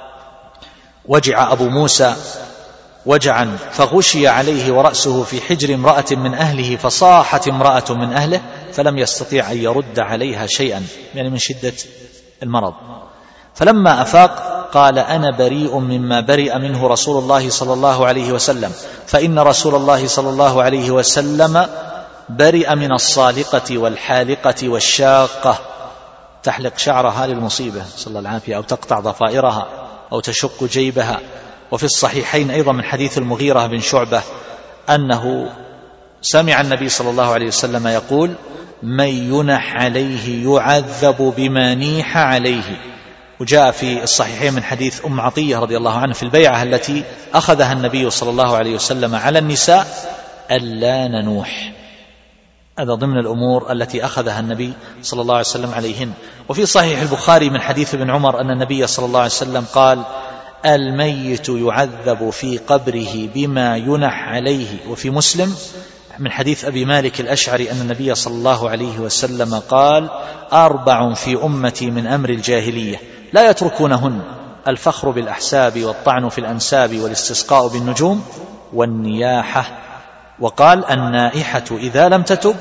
وجع أبو موسى وجعا فغشي عليه ورأسه في حجر امرأة من أهله، فصاحت امرأة من أهله فلم يستطيع أن يرد عليها شيئا، يعني من شدة المرض. فلما أفاق قال: أنا بريء مما برئ منه رسول الله صلى الله عليه وسلم، فإن رسول الله صلى الله عليه وسلم برئ من الصالقة والحالقة والشاقة، تحلق شعرها للمصيبة صلى الله العافية، أو تقطع ضفائرها أو تشق جيبها. وفي الصحيحين أيضا من حديث المغيرة بن شعبة أنه سمع النبي صلى الله عليه وسلم يقول: من ينح عليه يعذب بما نيح عليه. وجاء في الصحيحين من حديث أم عطية رضي الله عنها في البيعة التي أخذها النبي صلى الله عليه وسلم على النساء ألا ننوح، هذا ضمن الأمور التي أخذها النبي صلى الله عليه وسلم عليهن. وفي صحيح البخاري من حديث ابن عمر أن النبي صلى الله عليه وسلم قال: الميت يعذب في قبره بما ينح عليه. وفي مسلم من حديث أبي مالك الأشعري أن النبي صلى الله عليه وسلم قال: أربع في أمتي من أمر الجاهلية لا يتركونهن: الفخر بالأحساب والطعن في الأنساب والاستسقاء بالنجوم والنياحة. وقال: النائحة إذا لم تتب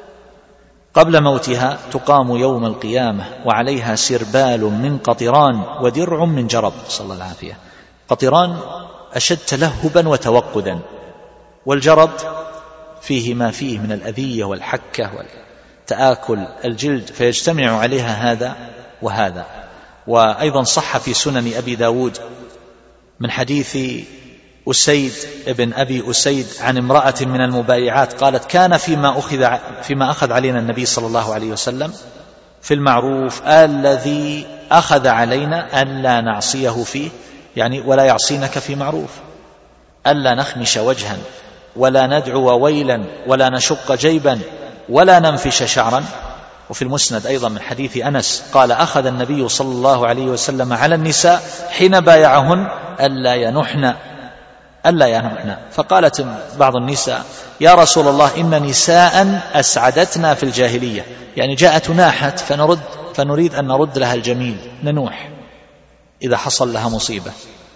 قبل موتها تقام يوم القيامة وعليها سربال من قطران ودرع من جرب، صلى الله العافية. قطران أشد تلهبا وتوقدا، والجرب فيه ما فيه من الأذية والحكة والتآكل الجلد، فيجتمع عليها هذا وهذا. وأيضا صح في سنن أبي داود من حديث أسيد ابن أبي أسيد عن امرأة من المبايعات قالت: كان فيما أخذ, فيما أخذ علينا النبي صلى الله عليه وسلم في المعروف الذي أخذ علينا ألا نعصيه فيه، يعني ولا يعصينك في معروف، ألا نخمش وجها ولا ندعو ويلا ولا نشق جيبا ولا ننفش شعرا. وفي المسند أيضا من حديث أنس قال: أخذ النبي صلى الله عليه وسلم على النساء حين بايعهن ألا ينحن ألا ينحن فقالت بعض النساء: يا رسول الله إن نساء أسعدتنا في الجاهلية، يعني جاءت ناحت فنرد فنريد أن نرد لها الجميل، ننوح إذا حصل لها مصيبة،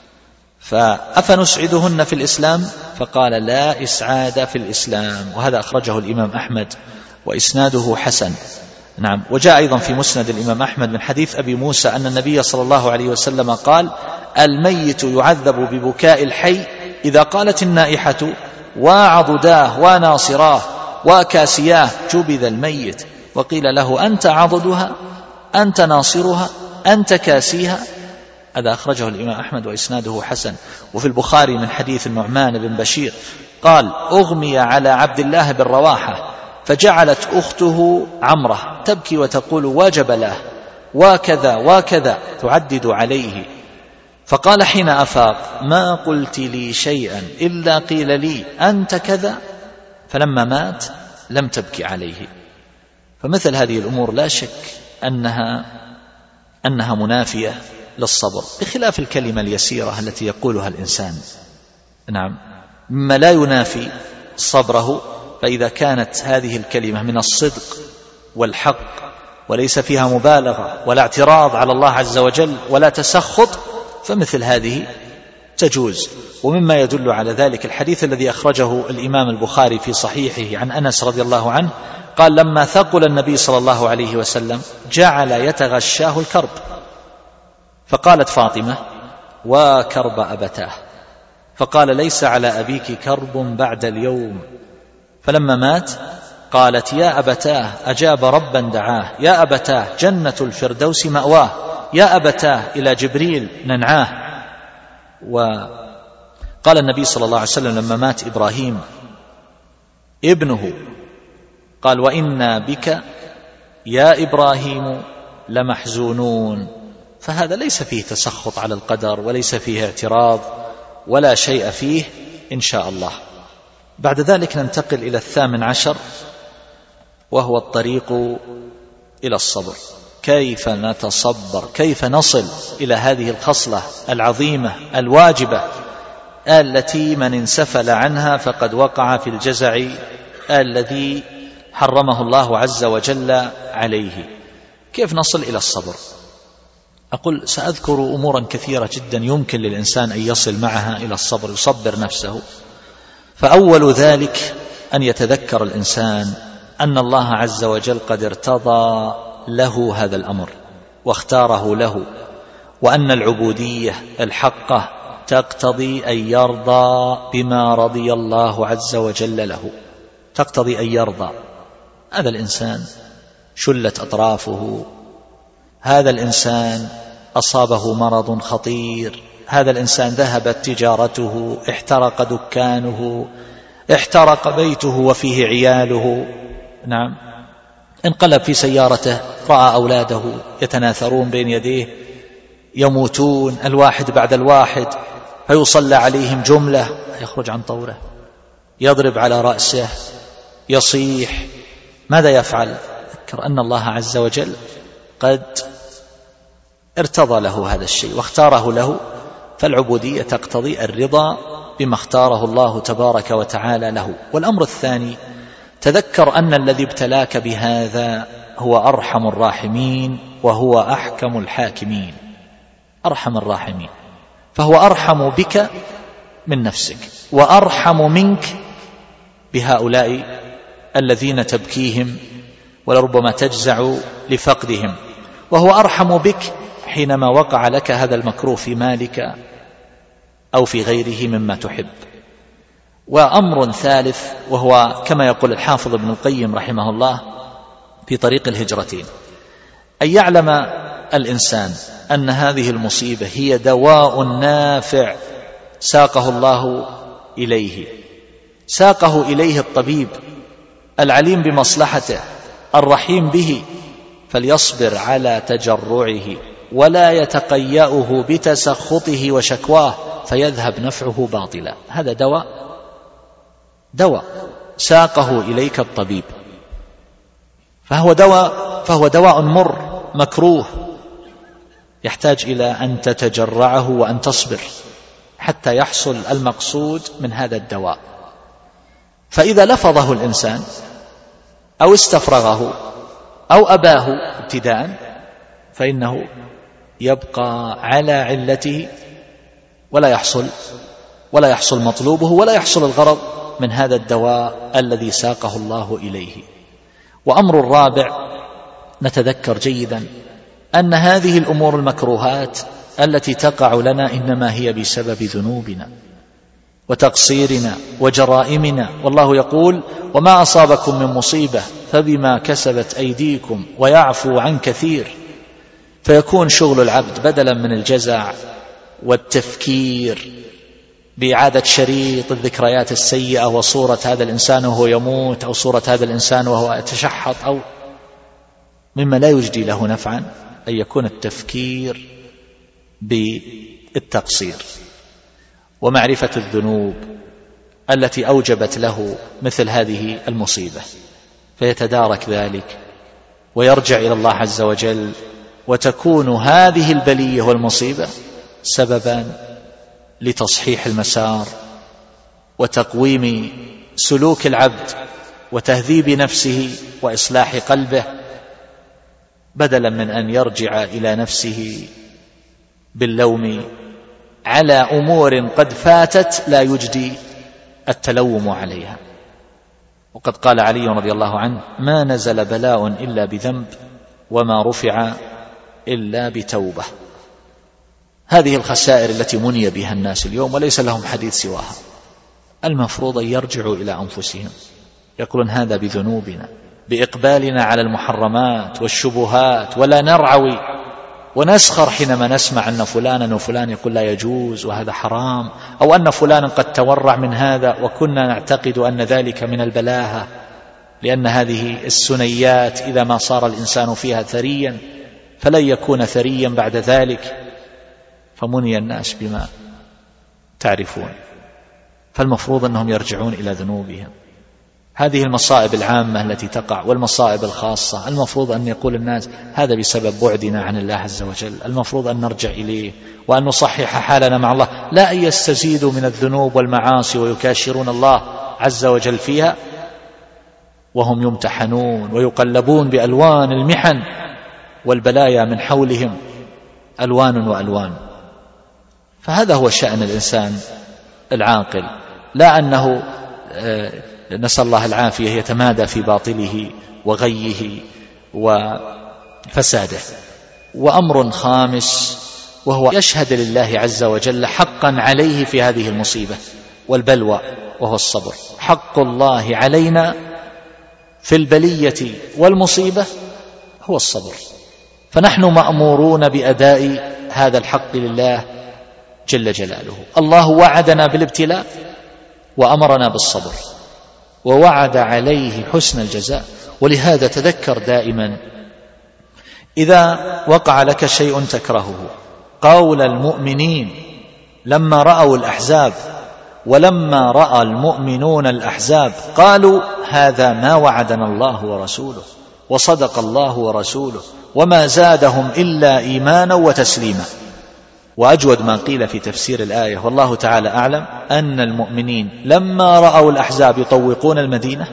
فأفنسعدهن في الإسلام؟ فقال: لا إسعاد في الإسلام. وهذا أخرجه الإمام أحمد وإسناده حسن. نعم. وجاء أيضا في مسند الإمام أحمد من حديث أبي موسى أن النبي صلى الله عليه وسلم قال: الميت يعذب ببكاء الحي إذا قالت النائحة: وعضداه وناصراه وكاسياه جبذ الميت. وقيل له: أنت عضدها أنت ناصرها أنت كاسيها. هذا أخرجه الإمام أحمد وإسناده حسن. وفي البخاري من حديث النعمان بن بشير قال: أغمي على عبد الله بن رواحة فجعلت أخته عمرة تبكي وتقول: وجب له وكذا وكذا، تعدد عليه. فقال حين أفاق: ما قلت لي شيئا إلا قيل لي أنت كذا. فلما مات لم تبكي عليه. فمثل هذه الأمور لا شك أنها أنها منافية للصبر، بخلاف الكلمة اليسيرة التي يقولها الإنسان. نعم. مما لا ينافي صبره، فإذا كانت هذه الكلمة من الصدق والحق وليس فيها مبالغة ولا اعتراض على الله عز وجل ولا تسخط، فمثل هذه تجوز. ومما يدل على ذلك الحديث الذي أخرجه الإمام البخاري في صحيحه عن أنس رضي الله عنه قال: لما ثقل النبي صلى الله عليه وسلم جعل يتغشاه الكرب، فقالت فاطمة: وكرب أبتاه. فقال: ليس على أبيك كرب بعد اليوم. فلما مات قالت: يا أبتاه أجاب ربا دعاه، يا أبتاه جنة الفردوس مأواه، يا أبتاه إلى جبريل ننعاه. وقال النبي صلى الله عليه وسلم لما مات إبراهيم ابنه قال: وإنا بك يا إبراهيم لمحزونون، فهذا ليس فيه تسخط على القدر وليس فيه اعتراض ولا شيء فيه إن شاء الله. بعد ذلك ننتقل إلى الثامن عشر، وهو الطريق إلى الصبر. كيف نتصبر، كيف نصل إلى هذه الخصلة العظيمة الواجبة التي من انسفل عنها فقد وقع في الجزع الذي حرمه الله عز وجل عليه. كيف نصل إلى الصبر؟ أقول سأذكر أمورا كثيرة جدا يمكن للإنسان أن يصل معها إلى الصبر، يصبر نفسه. فأول ذلك أن يتذكر الإنسان أن الله عز وجل قد ارتضى له هذا الأمر واختاره له، وأن العبودية الحقة تقتضي أن يرضى بما رضي الله عز وجل له، تقتضي أن يرضى. هذا الإنسان شلت أطرافه، هذا الإنسان أصابه مرض خطير، هذا الإنسان ذهبت تجارته، احترق دكانه، احترق بيته وفيه عياله، نعم، انقلب في سيارته، رأى أولاده يتناثرون بين يديه يموتون الواحد بعد الواحد، فيصلى عليهم جملة، يخرج عن طوره، يضرب على رأسه، يصيح. ماذا يفعل؟ ذكر أن الله عز وجل قد ارتضى له هذا الشيء واختاره له، فالعبودية تقتضي الرضا بما اختاره الله تبارك وتعالى له. والأمر الثاني، تذكر أن الذي ابتلاك بهذا هو أرحم الراحمين وهو أحكم الحاكمين، أرحم الراحمين، فهو أرحم بك من نفسك، وأرحم منك بهؤلاء الذين تبكيهم ولربما تجزع لفقدهم، وهو أرحم بك حينما وقع لك هذا المكروه في مالك أو في غيره مما تحب. وأمر ثالث، وهو كما يقول الحافظ ابن القيم رحمه الله في طريق الهجرتين، أن يعلم الإنسان أن هذه المصيبة هي دواء نافع ساقه الله إليه، ساقه إليه الطبيب العليم بمصلحته الرحيم به، فليصبر على تجرعه ولا يتقيأه بتسخطه وشكواه فيذهب نفعه باطلا. هذا دواء، دواء ساقه إليك الطبيب، فهو دواء، فهو دواء مر مكروه، يحتاج إلى أن تتجرعه وأن تصبر حتى يحصل المقصود من هذا الدواء. فإذا لفظه الإنسان أو استفرغه أو أباه ابتداء فإنه يبقى على علته ولا يحصل ولا يحصل مطلوبه ولا يحصل الغرض من هذا الدواء الذي ساقه الله إليه. وأمر الرابع، نتذكر جيدا أن هذه الأمور المكروهات التي تقع لنا إنما هي بسبب ذنوبنا وتقصيرنا وجرائمنا، والله يقول: وما أصابكم من مصيبة فبما كسبت أيديكم ويعفو عن كثير. فيكون شغل العبد بدلا من الجزع والتفكير بإعادة شريط الذكريات السيئة وصورة هذا الإنسان وهو يموت أو صورة هذا الإنسان وهو يتشحط أو مما لا يجدي له نفعا، أن يكون التفكير بالتقصير ومعرفة الذنوب التي أوجبت له مثل هذه المصيبة، فيتدارك ذلك ويرجع إلى الله عز وجل، وتكون هذه البلية والمصيبة سببا لتصحيح المسار وتقويم سلوك العبد وتهذيب نفسه وإصلاح قلبه، بدلا من أن يرجع إلى نفسه باللوم على أمور قد فاتت لا يجدي التلوم عليها. وقد قال علي رضي الله عنه: ما نزل بلاء إلا بذنب وما رفع إلا بتوبة. هذه الخسائر التي مني بها الناس اليوم وليس لهم حديث سواها، المفروض أن يرجعوا إلى أنفسهم، يقولون هذا بذنوبنا، بإقبالنا على المحرمات والشبهات، ولا نرعوي ونسخر حينما نسمع أن فلانا وفلان يقول لا يجوز وهذا حرام، أو أن فلانا قد تورع من هذا وكنا نعتقد أن ذلك من البلاهة. لأن هذه السنيات إذا ما صار الإنسان فيها ثريا فلن يكون ثريا بعد ذلك، فمني الناس بما تعرفون. فالمفروض أنهم يرجعون إلى ذنوبهم. هذه المصائب العامة التي تقع والمصائب الخاصة المفروض أن يقول الناس هذا بسبب بعدنا عن الله عز وجل، المفروض أن نرجع إليه وأن نصحح حالنا مع الله، لا أن يستزيدوا من الذنوب والمعاصي ويكاشرون الله عز وجل فيها وهم يمتحنون ويقلبون بألوان المحن والبلايا من حولهم ألوان وألوان. فهذا هو شأن الإنسان العاقل، لا أنه نسأل الله العافية يتمادى في باطله وغيه وفساده. وأمر خامس وهو يشهد لله عز وجل حقا عليه في هذه المصيبة والبلوى، وهو الصبر. حق الله علينا في البلية والمصيبة هو الصبر، فنحن مأمورون بأداء هذا الحق لله جل جلاله. الله وعدنا بالابتلاء وأمرنا بالصبر ووعد عليه حسن الجزاء. ولهذا تذكر دائما إذا وقع لك شيء تكرهه قول المؤمنين لما رأوا الأحزاب، ولما رأى المؤمنون الأحزاب قالوا هذا ما وعدنا الله ورسوله وصدق الله ورسوله وما زادهم إلا إيمانا وتسليما. وأجود ما قيل في تفسير الآية والله تعالى أعلم أن المؤمنين لما رأوا الأحزاب يطوقون المدينة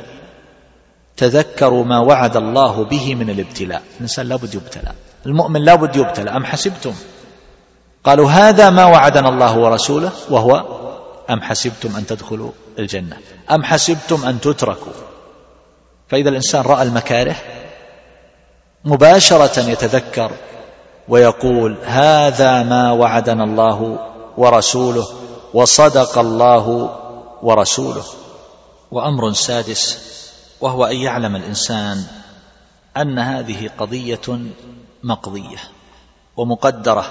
تذكروا ما وعد الله به من الابتلاء. الإنسان لابد يبتلى، المؤمن لابد يبتلى. أم حسبتم، قالوا هذا ما وعدنا الله ورسوله وهو أم حسبتم أن تدخلوا الجنة، أم حسبتم أن تتركوا. فإذا الإنسان رأى المكاره مباشرة يتذكر ويقول هذا ما وعدنا الله ورسوله وصدق الله ورسوله. وأمر سادس وهو أن يعلم الإنسان أن هذه قضية مقضية ومقدرة،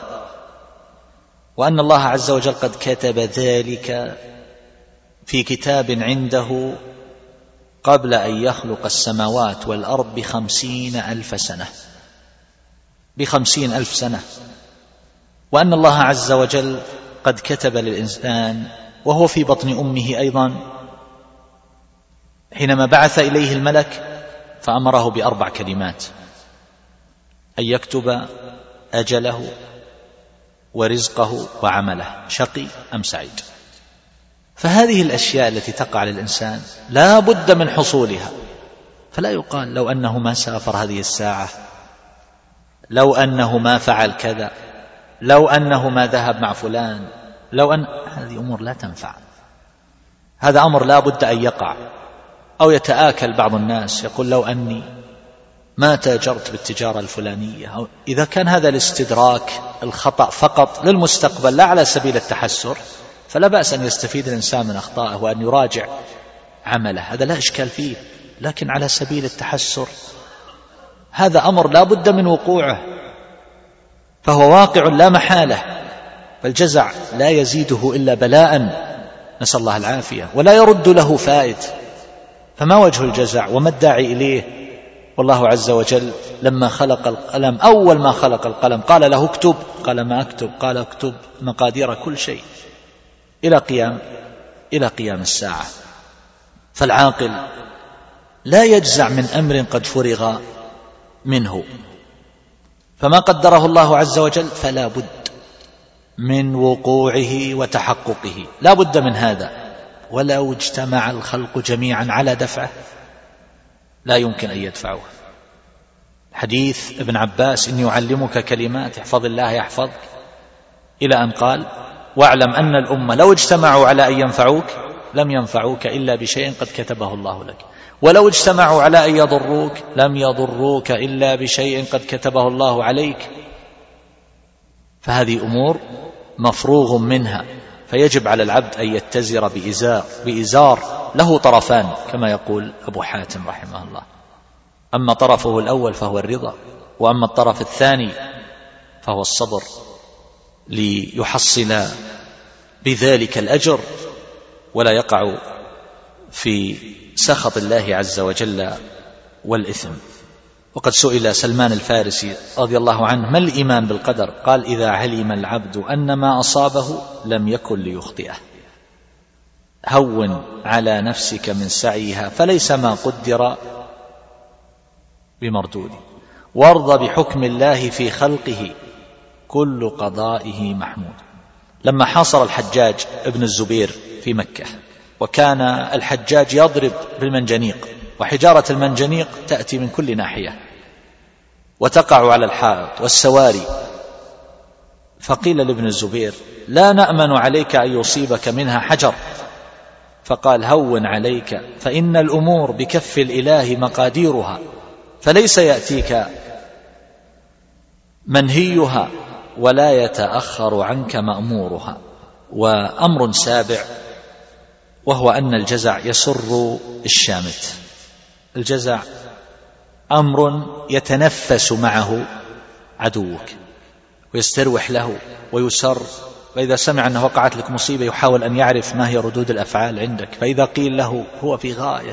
وأن الله عز وجل قد كتب ذلك في كتاب عنده قبل أن يخلق السماوات والأرض بخمسين ألف سنة بخمسين ألف سنة. وأن الله عز وجل قد كتب للإنسان وهو في بطن أمه أيضا حينما بعث إليه الملك فأمره بأربع كلمات: أن يكتب أجله ورزقه وعمله، شقي أم سعيد. فهذه الأشياء التي تقع للإنسان لا بد من حصولها، فلا يقال لو أنه ما سافر هذه الساعة، لو أنه ما فعل كذا، لو أنه ما ذهب مع فلان، لو أن هذه أمور لا تنفع. هذا أمر لا بد أن يقع. أو يتآكل بعض الناس يقول لو أني ما تاجرت بالتجارة الفلانية، أو إذا كان هذا الاستدراك الخطأ فقط للمستقبل لا على سبيل التحسر فلا بأس أن يستفيد الإنسان من أخطائه وأن يراجع عمله، هذا لا إشكال فيه. لكن على سبيل التحسر هذا أمر لا بد من وقوعه، فهو واقع لا محالة. فالجزع لا يزيده إلا بلاء، نسأل الله العافية، ولا يرد له فائد. فما وجه الجزع وما الداعي إليه؟ والله عز وجل لما خلق القلم، أول ما خلق القلم قال له اكتب، قال ما أكتب، قال اكتب مقادير كل شيء إلى قيام إلى قيام الساعة. فالعاقل لا يجزع من أمر قد فرغ منه، فما قدره الله عز وجل فلا بد من وقوعه وتحققه، لا بد من هذا. ولو اجتمع الخلق جميعا على دفعه لا يمكن أن يدفعوه. حديث ابن عباس إني أعلمك كلمات احفظ الله يحفظك، إلى أن قال واعلم أن الأمة لو اجتمعوا على أن ينفعوك لم ينفعوك إلا بشيء قد كتبه الله لك، ولو اجتمعوا على أن يضروك لم يضروك إلا بشيء قد كتبه الله عليك. فهذه أمور مفروغ منها، فيجب على العبد أن يتزر بإزار, بإزار له طرفان كما يقول أبو حاتم رحمه الله. أما طرفه الأول فهو الرضا، وأما الطرف الثاني فهو الصبر، ليحصل بذلك الأجر ولا يقع في سخط الله عز وجل والإثم. وقد سئل سلمان الفارسي رضي الله عنه: ما الإيمان بالقدر؟ قال: إذا علم العبد أن ما أصابه لم يكن ليخطئه. هون على نفسك من سعيها فليس ما قدر بمردود، وارض بحكم الله في خلقه كل قضائه محمود. لما حاصر الحجاج ابن الزبير في مكة، وكان الحجاج يضرب بالمنجنيق، وحجارة المنجنيق تأتي من كل ناحية وتقع على الحائط والسواري، فقيل لابن الزبير: لا نأمن عليك أن يصيبك منها حجر. فقال: هون عليك، فإن الأمور بكف الإله مقاديرها، فليس يأتيك منهيها ولا يتأخر عنك مأمورها. وأمر سابع، وهو أن الجزع يسر الشامت. الجزع أمر يتنفس معه عدوك ويستروح له ويسر، فإذا سمع أنه وقعت لك مصيبة يحاول أن يعرف ما هي ردود الأفعال عندك، فإذا قيل له هو في غاية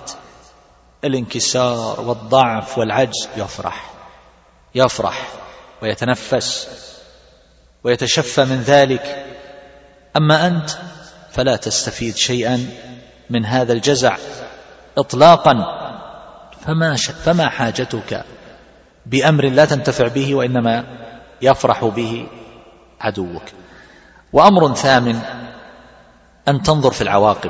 الانكسار والضعف والعجز يفرح يفرح ويتنفس ويتشفى من ذلك. أما أنت فلا تستفيد شيئا من هذا الجزع إطلاقا، فما, فما حاجتك بأمر لا تنتفع به وإنما يفرح به عدوك. وأمر ثامن، أن تنظر في العواقب،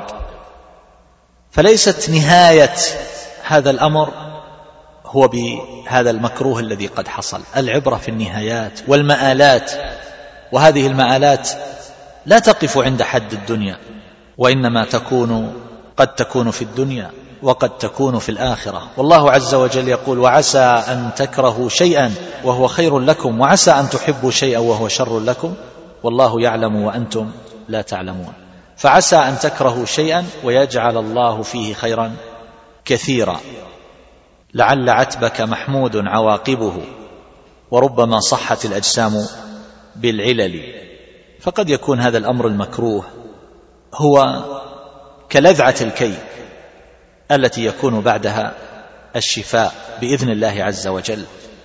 فليست نهاية هذا الأمر هو بهذا المكروه الذي قد حصل. العبرة في النهايات والمآلات، وهذه المآلات لا تقف عند حد الدنيا، وإنما تكون قد تكون في الدنيا وقد تكون في الآخرة. والله عز وجل يقول: وعسى أن تكرهوا شيئا وهو خير لكم، وعسى أن تحبوا شيئا وهو شر لكم، والله يعلم وأنتم لا تعلمون. فعسى أن تكرهوا شيئا ويجعل الله فيه خيرا كثيرا. لعل عتبك محمود عواقبه، وربما صحت الأجسام بالعلل. فقد يكون هذا الأمر المكروه هو كلذعة الكي التي يكون بعدها الشفاء بإذن الله عز وجل،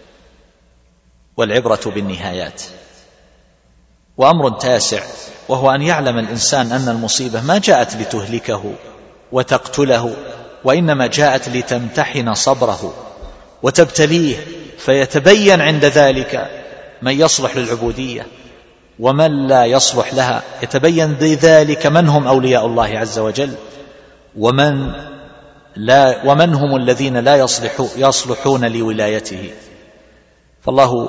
والعبرة بالنهايات. وأمر تاسع، وهو أن يعلم الإنسان أن المصيبة ما جاءت لتهلكه وتقتله، وإنما جاءت لتمتحن صبره وتبتليه، فيتبين عند ذلك من يصلح للعبودية ومن لا يصلح لها. يتبين بذلك من هم أولياء الله عز وجل ومن لا ومن هم الذين لا يصلحون, يصلحون لولايته. فالله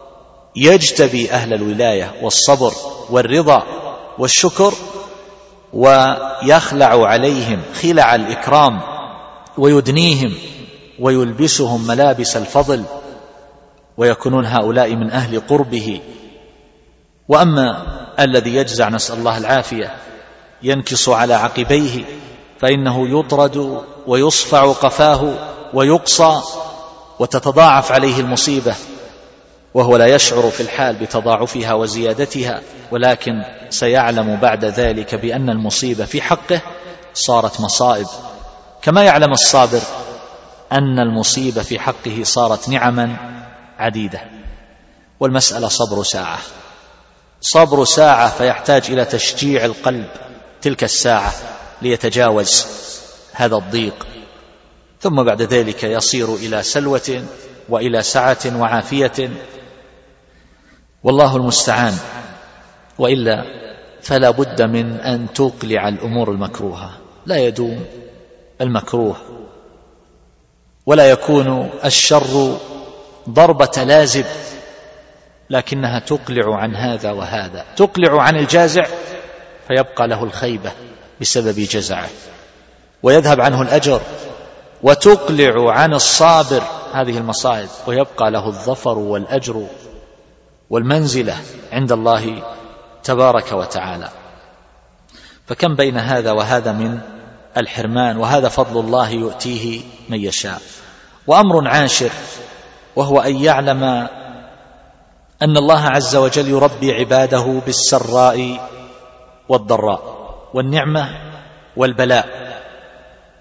يجتبي أهل الولاية والصبر والرضا والشكر، ويخلع عليهم خلع الإكرام، ويدنيهم ويلبسهم ملابس الفضل، ويكونون هؤلاء من أهل قربه. وأما الذي يجزع، نسأل الله العافية، ينكص على عقبيه، فإنه يطرد ويصفع قفاه ويقصى وتتضاعف عليه المصيبة، وهو لا يشعر في الحال بتضاعفها وزيادتها، ولكن سيعلم بعد ذلك بأن المصيبة في حقه صارت مصائب، كما يعلم الصابر أن المصيبة في حقه صارت نعما عديدة. والمسألة صبر ساعة، صبر ساعة، فيحتاج إلى تشجيع القلب تلك الساعة ليتجاوز هذا الضيق، ثم بعد ذلك يصير إلى سلوة وإلى سعة وعافية، والله المستعان. وإلا فلا بد من أن تقلع الأمور المكروهة. لا يدوم المكروه، ولا يكون الشر ضربة لازب، لكنها تقلع عن هذا وهذا. تقلع عن الجازع فيبقى له الخيبة بسبب جزعه ويذهب عنه الأجر، وتقلع عن الصابر هذه المصائب ويبقى له الظفر والأجر والمنزلة عند الله تبارك وتعالى. فكم بين هذا وهذا من الحرمان، وهذا فضل الله يؤتيه من يشاء. وأمر عاشر، وهو أن يعلم أن الله عز وجل يربي عباده بالسراء والضراء والنعمة والبلاء،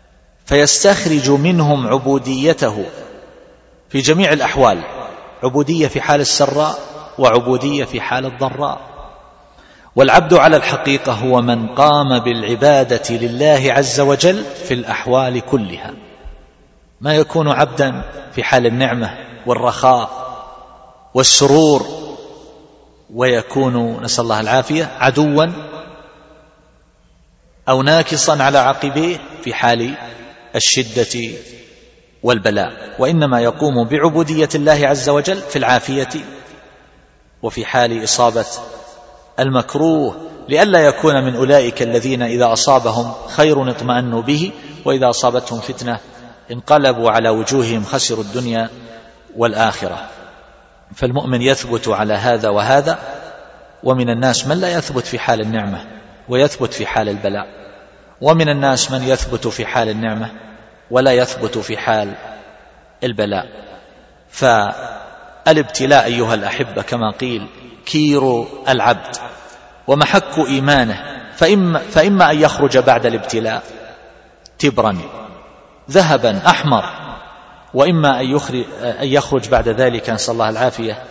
فيستخرج منهم عبوديته في جميع الأحوال، عبودية في حال السراء وعبودية في حال الضراء. والعبد على الحقيقة هو من قام بالعبادة لله عز وجل في الأحوال كلها، ما يكون عبدا في حال النعمة والرخاء والسرور، ويكون نسأل الله العافية عدوا أو ناكصا على عقبيه في حال الشدة والبلاء، وإنما يقوم بعبودية الله عز وجل في العافية وفي حال إصابة المكروه، لئلا يكون من أولئك الذين إذا أصابهم خير اطمأنوا به وإذا أصابتهم فتنة انقلبوا على وجوههم خسروا الدنيا والآخرة. فالمؤمن يثبت على هذا وهذا، ومن الناس من لا يثبت في حال النعمة ويثبت في حال البلاء، ومن الناس من يثبت في حال النعمة ولا يثبت في حال البلاء. فالابتلاء أيها الأحبة كما قيل كير العبد ومحك إيمانه، فإما, فإما أن يخرج بعد الابتلاء تبرا ذهبا أحمر، وإما أن يخرج بعد ذلك نسأل الله العافية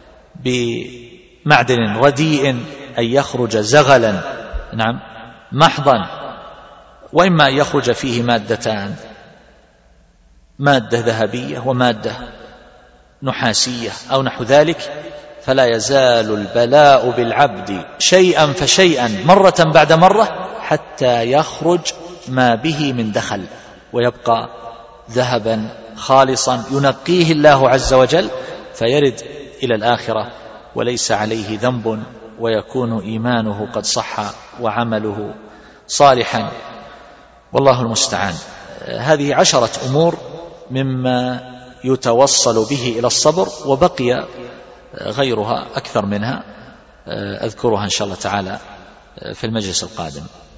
بمعدن رديء، أن يخرج زغلا نعم محضا، وإما أن يخرج فيه مادتان، مادة ذهبية ومادة نحاسية أو نحو ذلك. فلا يزال البلاء بالعبد شيئا فشيئا مرة بعد مرة حتى يخرج ما به من دخل، ويبقى ذهبا خالصا ينقيه الله عز وجل، فيرد إلى الآخرة وليس عليه ذنب، ويكون إيمانه قد صح وعمله صالحا، والله المستعان. هذه عشرة أمور مما يتوصل به إلى الصبر، وبقي غيرها أكثر منها أذكرها إن شاء الله تعالى في المجلس القادم.